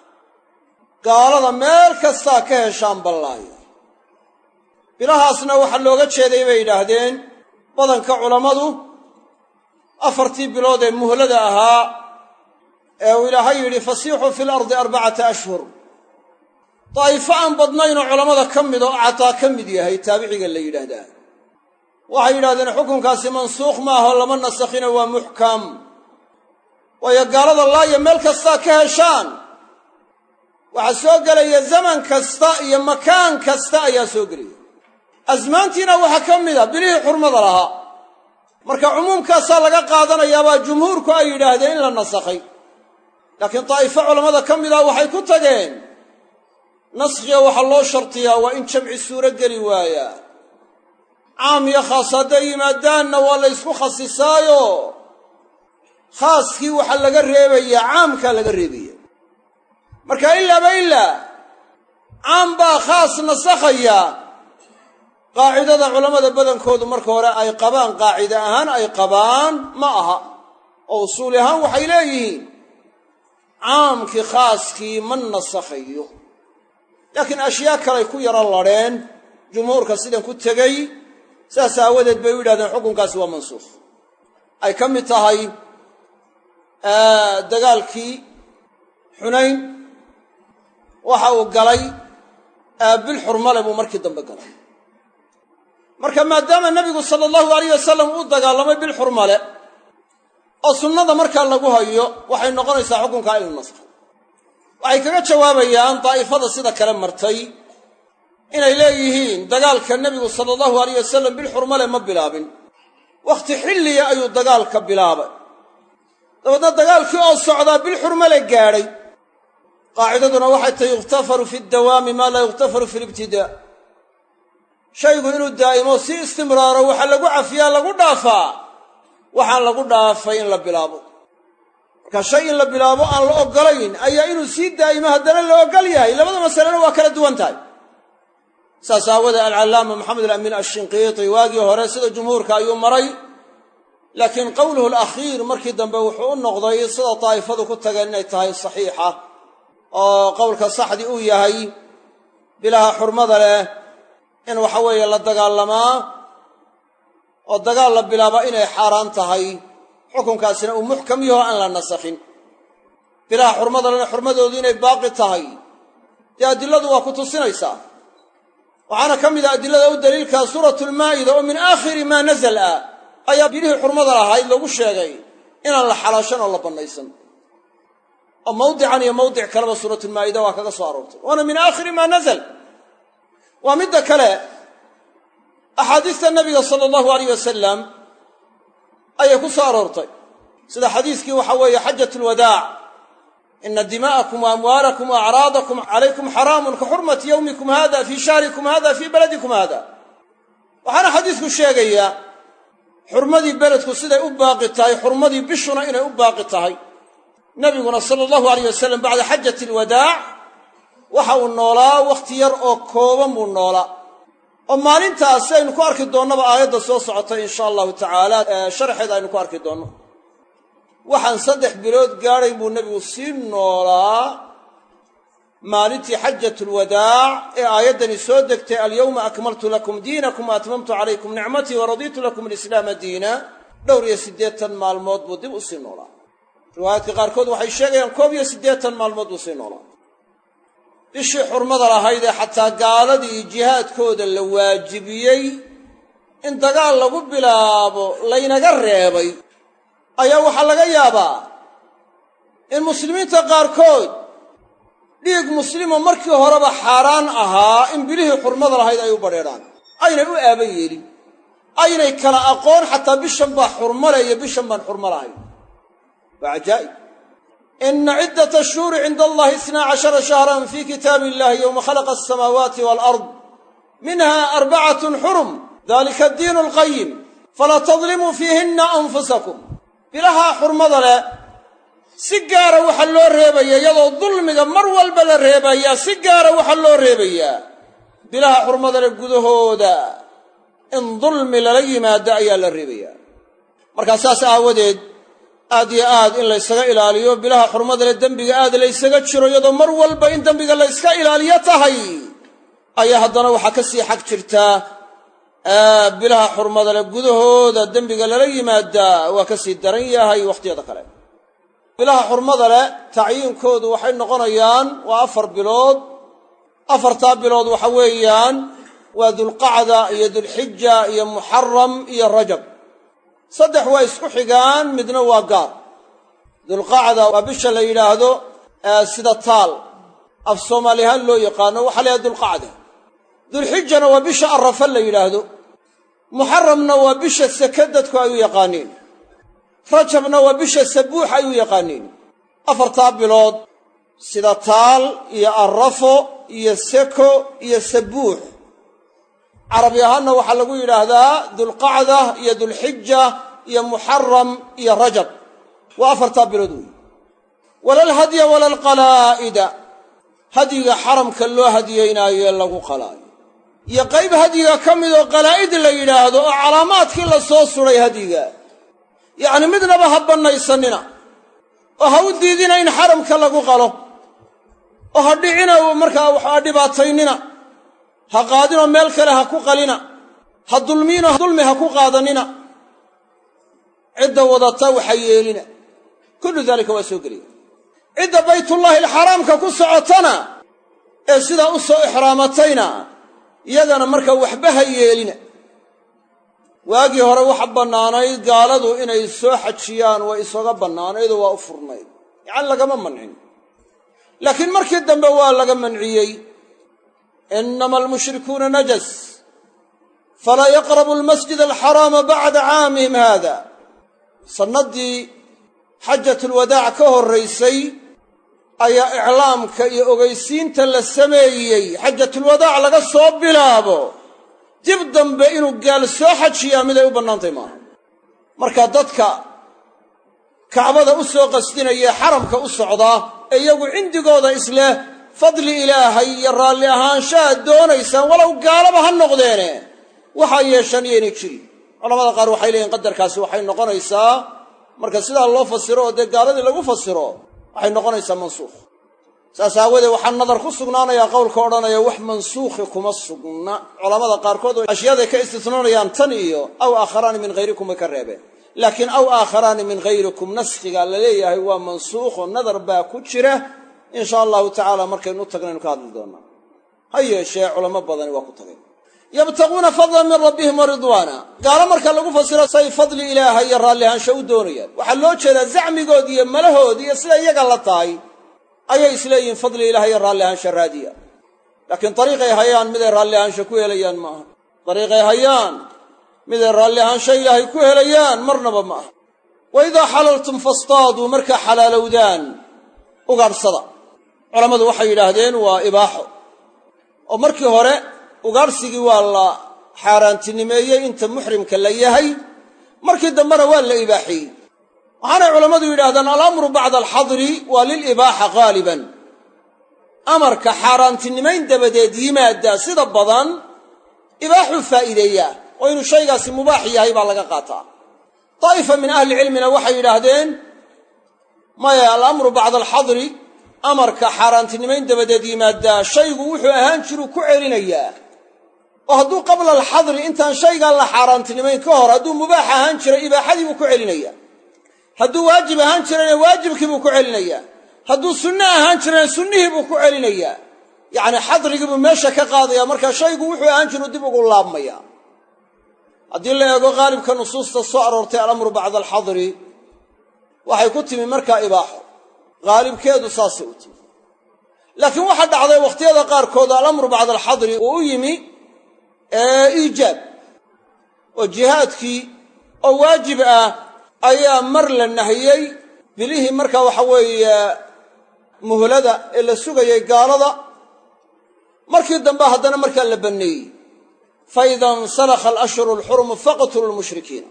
gaalada meel kastaa ka heshaan ballaaya bilahaasna waxaa looga jeeday bay yidhaahdeen badanka culammadu afartii bilood ee muhlada ahaa ee uu ilaahay yidhi fasiixuu fi lardi 4 ashhur daa'ifo aan badnaynoo culammada ka mid oo cataa ka mid yahay taabiciga la yidhaahdaa waxay yidhahdeen xukunkaasi mansuukh maaho lama nasakhina waa muxkam waayo gaalada laaya meel kastaa ka heshaan waxaa soo gelaya zaman kasta iyo makaan kasta ayaa soo gelaya asmaantiina waxaa ka mid a bilihii xurmada lahaa marka cumuumkaasaa laga qaadanayaabaa jumhuurku ay yidhaahdeen in la nasakhay laakiin daa'ifo culammada ka mid ah waxay ku tageen naskhiga waxaa loo shartiyaa waa in jamci suuro geli waayaa caam iyo khaas hadday yimaadaanna waa la ysku khasisaayo khaaskii waxaa laga reebayaa caamkaa laga reebaya marka ilaaba ilaa caam baa khaas nasakhaya qaacidada culammada badankoodu marka hore ay qabaan qaacide ahaan ay qabaan ma aha oo usuuli ahaan waxay leeyihiin caamkii khaaskii ma nasakhayo laakiin ashyaa kaley ku yaro ladheen jumhuurka sidan ku tegey saas aawadeed bay u yidhahdeen xukunkaasi waa mansuukh ay ka mid tahay dagaalkii xunayn waxa uu galay bil xurmale buu markii dambe galay marka maadaama nebigu sala allahu alayh wasalam uu dagaalamay bil xurmale oo sunnada markaa lagu hayo waxay noqonaysaa xukunkaa in la naskhay waxay kaga jawaabayaan daa'ifada sida kale martay inay leeyihiin dagaalka nebigu sala allahu alayh wasalam bil xurmale ma bilaabin wakhti xilliya ayuu dagaalka bilaabay dabeedna dagaalkii oo socdaa bil xurmale gaadhay qaacidaduna waxay tahay yukhtafaru fi dawaami maa laa yukhtafaru fi libtidaa shaygu inuu daa'imo si istimraaro waxaa lagu cafiyaa lagu dhaafaa waxaan lagu dhaafay in la bilaabo marka shay in la bilaabo aan la oggolayn ayaa inuu sii daa'imo haddana la oggol yahay labada masalena waa kala duwan tahay saas aawadee alcallaama maxamed alamiin ashinqiiti waagii hore sida jumhuurka ayuu maray laakiin qowluhu alakhiir markii dambe wuxuu u noqday sida daa'ifadu ku tageen inay tahay saxiixa oo qowlka saxdii uu yahay bilaha xurmada leh in waxa weeye la dagaalamaa oo dagaal la bilaaba inay xaaraan tahay xukunkaasina uu muxkam yaho aan la nasakhin bilaha xurmada lena xurmadoodu inay baaqi tahay dee adiladu waa ku tusinaysaa waxaana ka mid a adilada u daliilkaa suuratulmaa'ida oo min aakhiri maa nazal ah ayaa bilihii xurmada lahayd lagu sheegay inaan la xalaashan oo la bannaysan oo mawdican iyo mawdic kaleba suuratulmaa'ida waa kaga soo aroortay waana min aakhiri maa nazal waa midda kale axaadiista nabiga sala allahu alayh wasalam ayay ku soo aroortay sida xadiiskii waxa weeye xajatulwadaac ina dima'akum wa amwaalakum wa acraadakum calaykum xaraamun ka xurmati yawmikum hada fii shahrikum hada fii baladikum hada waxaana xadiisku sheegayaa xurmadii beledku siday u baaqi tahay xurmadii bishuna inay u baaqi tahay nebiguna sala allahu alayh wasalam bacda xajati alwadaac waxa uu noolaa wakhti yar oo kooban buu noolaa oo maalintaas si aynu ku arki doonnaba aayadda soo socotay insha allahu tacaala sharxeeda aynu ku arki doonno waxaan 3 bilood gaadhay buu nebigu sii noolaa maalintii xajatulwadaac ee aayaddani soo degtay alyawma akmaltu lakum diinakum wa atmamtu calaykum nicmatii wa radiitu lakum alislaama diina 80 maalmood buu dib u sii noolaa riwaayaadka qaarkood waxay sheegayaan 81 maalmood buu sii noolaa bishii xurmada lahayd ee xataa gaaladii jihaadkooda la waajibiyey in dagaal lagu bilaabo laynaga reebay ayaa waxaa laga yaabaa in muslimiinta qaarkood dhiig muslimo markii horeba xaaraan ahaa in bilihii xurmada lahayd ay u badheedhaan aynay u aaban yeelin aynay kala aqoon xataa bishan baa xurmo leh iyo bishan baan xurmo lahayn waa cajaa'ib ina ciddata ashuhuri cinda allahi 12 shahran fii kitaabi illahi yowma khalaqa alsamaawaati waalard minha 4 xurum dalika addiinu alqayim falaa tadlimuu fiihinna anfusakum bilaha xurmada leh si gaara waxaa loo reebayaa iyadoo dulmiga mar walba la reebayaa si gaara waxaa loo reebayaa bilaha xurmada leh gudahooda in dulmi lala yimaado ayaa la reebayaa markaa saas aawadeed aad iyo aad in laysaga ilaaliyo bilaha xurmada leh dembiga aad laysaga jiro iyadoo mar walba in dembiga layska ilaaliyo tahay ayaa haddana waxaa ka sii xag jirtaa bilaha xurmada leh gudahooda dembiga lala yimaadaa waa ka sii daran yahay wakhtiyada kale bilaha xurmada leh tacyiinkoodu waxay noqonayaan waa 4 bilood 4taa bilood waxa weeyaan waa dulqacda iyo dulxija iyo muxaram iyo rajab 3 waa isku xigaan midna waa gaar dulqacda waa bisha la yidhaahdo sida taal af soomaali ahaan loo yaqaano waxaa la yidhahda dulqacda dulxijana waa bisha arrafa la yidhaahdo muxaramna waa bisha seke dadku ay u yaqaaniin rajabna waa bisha sabuux ay u yaqaaniin 4taa bilood sida taal iyo arrafo iyo seko iyo sabuux carabi ahaanna waxaa lagu yidhaahdaa dulqacda iyo dulxija iyo muxaram iyo rajab waa 4taa bilood weeye wala alhadya wala alqalaa'ida hadyiga xaramka loo hadiyeynaayo ee lagu qalaayo iyo qayb hadyiga ka mid oo qalaa'id la yidhaahdo oo calaamaadkii la soo suray hadyiga yacni midnaba ha bannaysanina oo ha u diidina in xaramka lagu qalo oo ha dhicina markaa waxaa dhibaataynina ha qaadinoo meel kale ha ku qalina ha dulmiinoo dulmi ha ku qaadanina cidda wadata waxa yeelina kullu daalika waa soo geliya cidda baytullaahi alxaraamka ku socotana ee sidaa u soo ixraamatayna iyagana markaa waxba ha yeelina waagii hore waxa bannaanayd gaaladu inay soo xajiyaan waa isaga bannaanaydoo waa u furnayd yacani lagama mancin laakiin markii dambe waa laga manciyey innama almushrikuuna najas falaa yaqrabu almasjid alxaraama bacda caamihim haada sannaddii xajatulwadaac ka horraysay ayaa iclaamka iyo ogaysiinta la sameeyey xajatulwadaac laga soo bilaabo dib dambe inuu gaal soo xajiyaa miday u bannaantay maaha marka dadka kacbada u soo qasdinaya xaramka u socdaa ee iyagu cindigooda isleh fadli ilaahay iyo raalli ahaanshaha doonaysaan walow gaalaba ha noqdeene waxaa yeeshaan iyaynay jirin culamada qaar waxay leeyihin qadarkaasi waxay noqonaysaa marka sidaa loo fasiro oo dee gaaladii lagu fasiro waxay noqonaysaa mansuukh saas aawadeed waxaa nadar ku sugnaanayaa qowlka odhanaya wax mansuukhi kuma sugna culamada qaarkood oo ashyaaday ka istisnoonayaan tan iyo aw aakharaani min hayrikum way ka reebeen laakiin aw aakharaani min hayrikum naskhiga la leeyahay waa mansuukhoo nadar baa ku jira insha allahu tacaala markaynu u tagnaynu ka hadli doonaa ha yeeshee culamo badani waa ku tageen yabtaquuna fadlan min rabbihim wa ridwaana gaalo marka lagu fasiro say fadli ilaahay iyo raallihaansha u doonayaan waxaa loo jeedaa zacmigood iyo malahood iyo sida iyaga la tahay ayay isleeyihiin fadli ilahay iyo raallihaansha raadiya laakiin dariiqay hayaan miday raallihaansha ku helayaan ma aha dariiqay hayaan miday raallihaansha ilaahay ku helayaan marnaba ma aha wa idaa xalaltum fastaaduu markaa xalaalowdaan ugaadhsada culammadu waxay yidhaahdeen waa ibaaxo oo markii hore ugaadhsigii waa la xaaraantinimeeyey inta muxrimka la yahay markii dambena waa la ibaaxiyey waxaanay culammadu yidhahdaan alamru bacda alxadri waa lilibaaxa haaliban amarka xaaraantinimayn dabadeed yimaaddaa sida badan ibaaxuu faa'iideeyaa oo inuu shaygaasi mubaax yahay baa laga qaataa daa'ifa min ahlicilmina waxay yidhaahdeen maya alamru bacda alxadri amarka xaaraantinimayn dabadeed yimaaddaa shaygu wuxuu ahaan jiruu ku celinayaa oo hadduu qabla alxadri intaan shaygan la xaaraantinimayn ka hor hadduu mubaax ahaan jiray ibaaxadii buu ku celinayaa hadduu waajib ahaan jirayna waajibkii buu ku celinayaa hadduu sunno ahaan jirayna sunnihii buu ku celinayaa yacni xadrigii buu meesha ka qaadayaa markaa shaygu wuxuu ahaan jiruu dib ugu laabmaya haddii la eego qaalibka nusuusta soo aroortay alamru bacda alxadri waxay ku timi markaa ibaaxo qaalibkeedu saasay u timi laakiin waxaa dhacday wakhtiyada qaarkood alamru bacda alxadri uu u yimi iijaab oo jihaadkii oo waajib ah ayaa mar la nahiyey bilihii markaa waxa weeye muhlada ee la sugayay gaalada markii dambe haddana markaa la banneeyey faida insalakha alashhuru alxurumu faqtulu lmushrikiina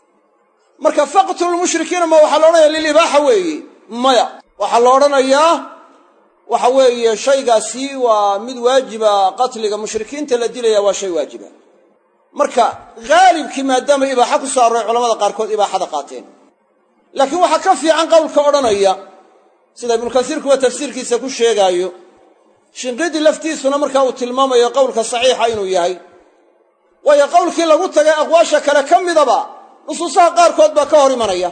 marka faqtulu lmushrikiina ma waxaa la odhanaya lilibaaxa weeye maya waxaa la odhanayaa waxa weeye shaygaasi waa mid waajiba qatliga mushrikiinta la dilaya waa shay waajiba marka haalibkii maadaama ibaaxa ku soo arooray culamada qaarkood ibaaxada qaateen laakiin waxaa ka fiican qowlka odhanaya sida ibnu kasiir kuwa tafsiirkiisa ku sheegaayo shinqidi laftiisuna markaa uu tilmaamayo qowlka saxiixa inuu yahay waayo qowlkii lagu tagay aqwaasha kale ka midaba nusuusaha qaarkood baa ka hor imanaya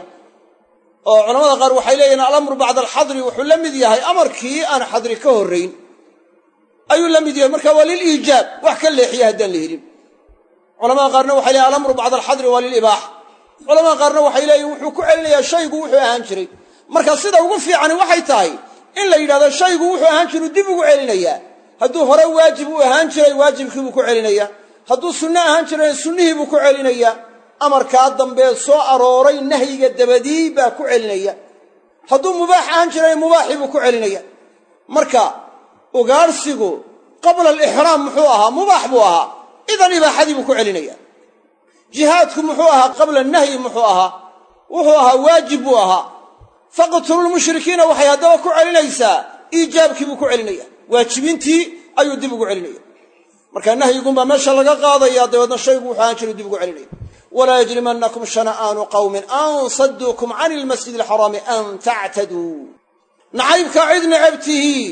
oo culamada qaar waxay leeyihiin alamru bacda alxadri wuxuu la mid yahay amarkii aan xadri ka horrayn ayuu la mid yahay marka waa liliijaab wax ka leexiya haddaan la helin culamada qaarna waxay leeyihin alamru bacda alxadri waa lilibaaxa culamada qaarna waxay leeyihin wuxuu ku celinayaa shaygu wuxuu ahaan jiray marka sida ugu fiicani waxay tahay in la yidhahdo shaygu wuxuu ahaan jiru dib ugu celinayaa hadduu hore waajib u ahaan jiray waajibkii buu ku celinayaa hadduu sunno ahaan jirayna sunnihii buu ku celinayaa amarkaa dambee soo arooray nahyiga dabadii baa ku celinaya hadduu mubaax ahaan jirayna mubaaxii buu ku celinaya marka ugaadhsigu qabla alixraam muxuu ahaa mubaax buu ahaa idan ibaaxadii buu ku celinaya jihaadku muxuu ahaa qabla nahyi muxuu ahaa wuxuu ahaa waajib buu ahaa faqtululmushrikiina waxay haddaba ku celinaysaa iijaabkii buu ku celinaya waajibintii ayuu dib ugu celinaya marka nahyigunbaa meesha laga qaadaya dabeedna shaygu wuxuu ahaan jiru dib ugu celinaya walaa yajrimannakum shana'aanu qawmin an sadduukum cani ilmasjidi alxaraami an tactaduu nacaybkaa cid necab tihiin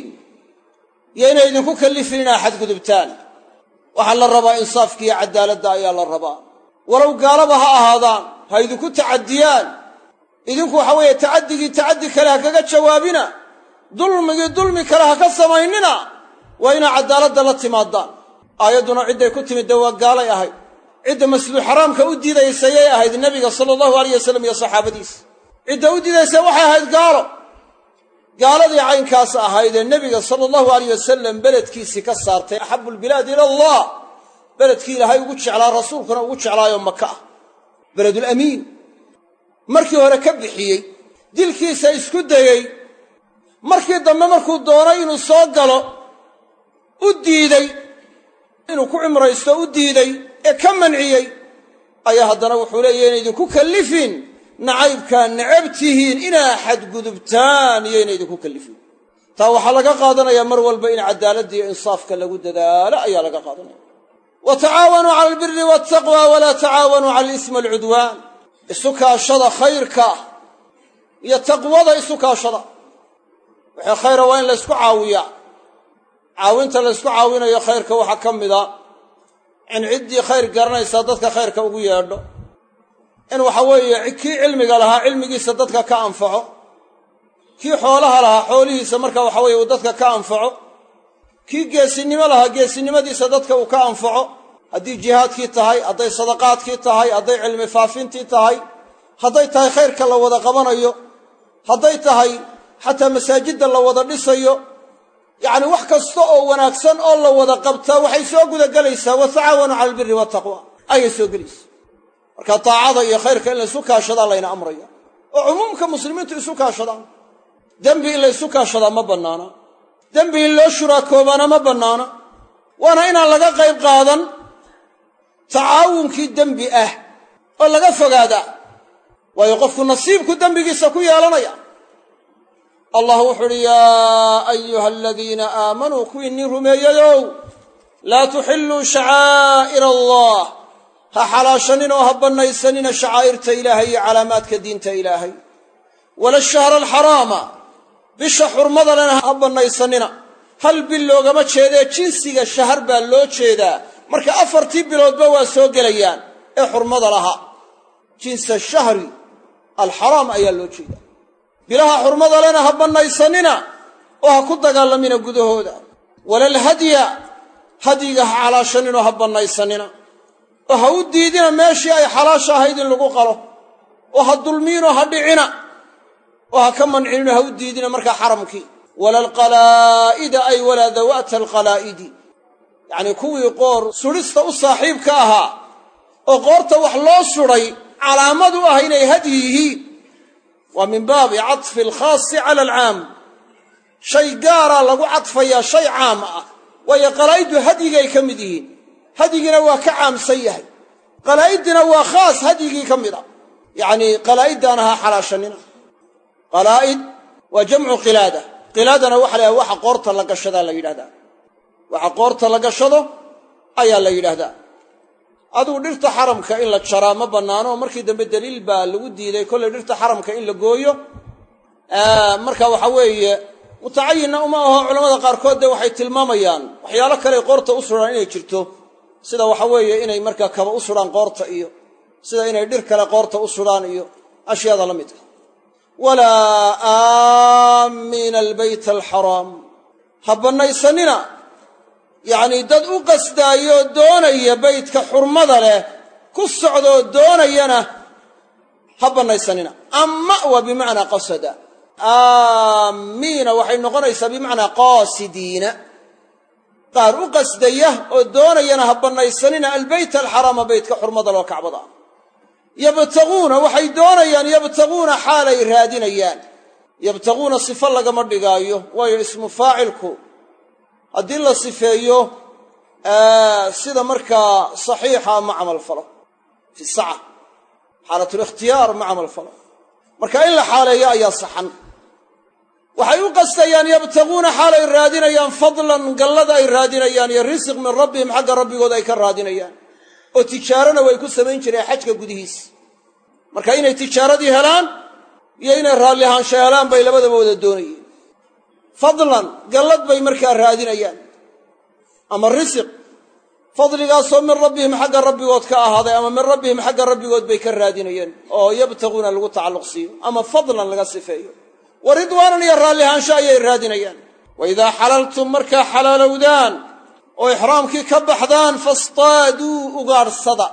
yo inay idinku kallifin inaa xadgudubtaan waxaa la rabaa insaafka iyo caddaaladda ayaa la rabaa walow gaalaba ha ahaadaan ha idinku tacadiyaan idinku waxa weeye tacaddigii tacaddi kale ha kaga jawaabina dulmigii dulmi kale ha ka samaynina waa inaa caddaaladda la timaadaan aayadduna cidday ku timid dee waa gaalay ahayd cidda masjidulxaraamka u diidaysayay ahayd nebiga sala allahu alayh wasalam iyo saxaabadiisa cidda u diidaysa waxay ahayd gaalo gaaladii caynkaas ahaydee nebiga sala allahu alayh wasalam beledkiisii ka saartay axabu lbilaadi ila allah beledkii ilaahay ugu jeclaa rasuulkuna ugu jeclaayoo maka ah beledulamiin markii hore ka bixiyey dilkiisa isku dayey markii dambe markuu doonay inuu soo galo u diiday inuu ku cimraysto u diiday ee ka manciyey ayaa haddana wuxuu leeyahy inay idinku kallifin nacaybkaa necab tihiin inaa xadgudubtaan iyo inay idinku kallifin taa waxaa laga qaadanayaa mar walba in caddaaladda iyo insaafka lagu dadaalo ayaa laga qaadanaya wa tacaawanuu cala albiri waataqwa walaa tacaawanuu cala alismi waalcudwaan isu kaashada khayrka iyo taqwada isu kaashada wixii khayra waa in laysku caawiyaa caawinta laysku caawinayo khayrka waxaa ka mida in ciddii khayr garanaysaa dadka khayrka ugu yeedho in waxa weeye kii cilmiga lahaa cilmigiisa dadka ka anfaco kii xoolaha lahaa xoolihiisa marka waxa weeye uu dadka ka anfaco kii geesinimo lahaa geesinimadiisa dadka uu ka anfaco haddii jihaadkii tahay hadday sadaqaadkii tahay hadday cilmi faafintii tahay hadday tahay khayrka la wada qabanayo hadday tahay xataa masaajidda la wada dhisayo yacni wax kasta oo wanaagsan oo la wada qabtaa waxay soo gudagelaysaa wa tacaawanu cala albiri waataqwa ayay soo gelaysa marka taacada iyo khayrka in laysu kaashadaa layna amraya oo cumuumka muslimiintu isu kaashadaan dembi in laysu kaashadaa ma bannaana dembi in loo shuraakoobaana ma bannaana waana inaan laga qayb qaadan tacaawunkii dembi ah oo laga fogaadaa waayo qofku nasiibku dembigiisa ku yeelanaya allah wuxuu uhi yaa ayuha aladiina aamanuu kuwiinii rumeeyayow laa tuxilluu shacaa'ira allah ha xalaashanin oo ha bannaysanina shacaa'irta ilaahay iyo calaamaadka diinta ilaahay wala ashahra alxaraama bisha xurmada lena ha bannaysanina hal bil loogama jeedee jinsiga shahar baa loo jeedaa marka 4 biloodba waa soo gelayaan ee xurmada lahaa jinsa shahri alxaraam ayaa loo jeedaa bilaha xurmada lena ha bannaysanina oo ha ku dagaalamina gudahooda wala alhadya hadyiga ha xalaashaninoo ha bannaysanina oo ha u diidina meeshii ay xalaasha ahayd in lagu qalo oo ha dulmiinoo ha dhicina oo ha ka mancinino ha u diidina markaa xaramkii wala alqalaa'ida ay walaa dawaata alqalaa'idi yacnii kuwii qoor sudhista u saaxiibka ahaa oo qoorta wax loo sudhay calaamad u ah inay hadyi yihiin waa min baabi catfi alkhaasi cala alcaam shay gaaraa lagu cadfayaa shay caam ah waayo qalaa'iddu hadyigay ka mid yihiin hadyigina waa ka caamsan yahay qalaa'iddina waa khaas hadyigii ka mid a yacnii qalaa'iddaana ha xalaashanina qalaa'id waa jamcu qilaada qilaadana waxa la yidhahda waxa qoorta la gashadaa la yidhahdaa waxa qoorta la gashado ayaa la yidhaahdaa adigu dhirta xaramka in la jaraa ma bannaano markii dambe daliil baa lagu diiday kollay dhirta xaramka in la gooyo marka waxa weeye mutacayinna uma aho culamada qaarkood dee waxay tilmaamayaan waxyaalo kale qoorta u sudhaan inay jirto sida waxa weeye inay markaa kaba u sudhaan qoorta iyo sida inay dhir kale qoorta u sudhaan iyo ashyaada la midka walaa aamina albayta alxaraam ha bannaysanina yacnii dad u qasdaayoo doonaya baydka xurmada leh ku socdoo doonayana ha bannaysanina ama waa bimacnaa qasada aamiina waxay noqonaysaa bimacnaa qaasidiina qaar u qasdaya oo doonayana ha bannaysanina albayta alxaraama baytka xurmada loo kacbada yabtaguuna waxay doonayaan yabtaguuna xaalay raadinayaan yabtaguuna sifo lagama dhigaayo waayo ismu faacilku haddii la sifeeyo sida markaa saxiixa ma camal falo fi saca xaalatulikhtiyaar ma camal falo marka in la xaaleeyo ayaa saxan waxay u qastayaan yabtaguuna xaalay raadinayaan fadlan gallada ay raadinayaan iyo risq min rabbihim xagga rabbigooda ay ka raadinayaan oo tijaarana way ku samayn jireen xajka gudihiisa marka inay tijaaradii helaan iyo inay raalli ahaansho helaan bay labadaba wada doonayeen fadlan gallad bay markaa raadinayaan ama risiq fadligaasoo min rabbihim xagga rabbigood ka ahaaday ama min rabbihim xagga rabbigood bay ka raadinayeen oo yabtaguuna lagu tacalluq siiyo ama fadlan laga sifeeyo wa ridwaanan iyo raalli ahaansho ayay raadinayaan wa idaa xalaltum markaa xalaalowdaan oo ixraamkii ka baxdaan fastaaduu ugaadhsada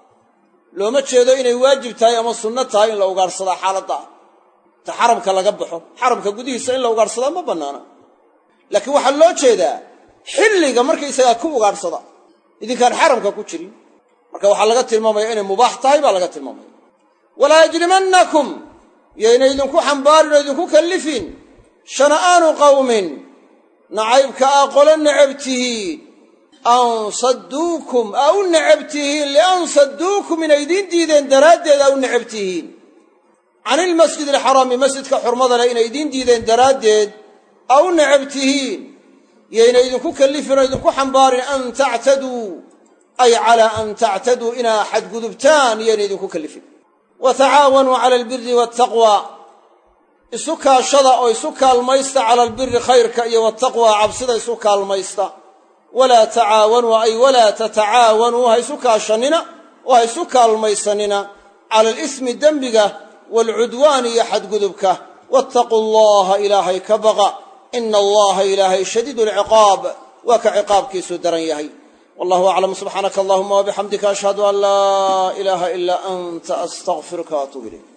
looma jeedo inay waajib tahay ama sunno tahay in la ugaadhsadaa xaaladda ah ta xaramka laga baxo xaramka gudihiisa in la ugaadhsadaa ma bannaana laakiin waxaa loo jeedaa xilliga markaysagaa ku ugaadhsada idinkaan xaramka ku jirin marka waxaa laga tilmaamaya inay mubaax tahay baa laga tilmaamaya walaa yajrimannakum yoynay idinku xambaarin oo idinku kallifin shana'aanu qawmin nacaybka aa qolo necab tihiin an sadduukum aa u necab tihiin lian sadduukum inay idiin diideen daraaddeed aa u necab tihiin can ilmasjid alxaraami masjidka xurmada leh inay idiin diideen daraaddeed aa u necab tihiin yoynay idinku kallifin oo idinku xambaarin an tactaduu ay calaa an tactaduu inaa xadgudubtaan yoynay idinku kallifin wa tacaawanuu cala albiri waataqwa isu kaashada oo isu kaalmaysta cala albiri khayrka iyo waataqwa cabsida isu kaalmaysta walaa tacaawanuu ay walaa tatacaawanuu ha isu kaashanina oo ha isu kaalmaysanina cala alismi dembiga waalcudwaani iyo xadgudubka waataquu allaha ilaahay ka baqa ina allaha ilaahay shadiidu alciqaab waa ka ciqaabkiisu daran yahay wallahu aclam subxaanaka allahuma wabixamdika ashhadu an laa ilaaha ilaa anta astaqfiruka waatuub ilayk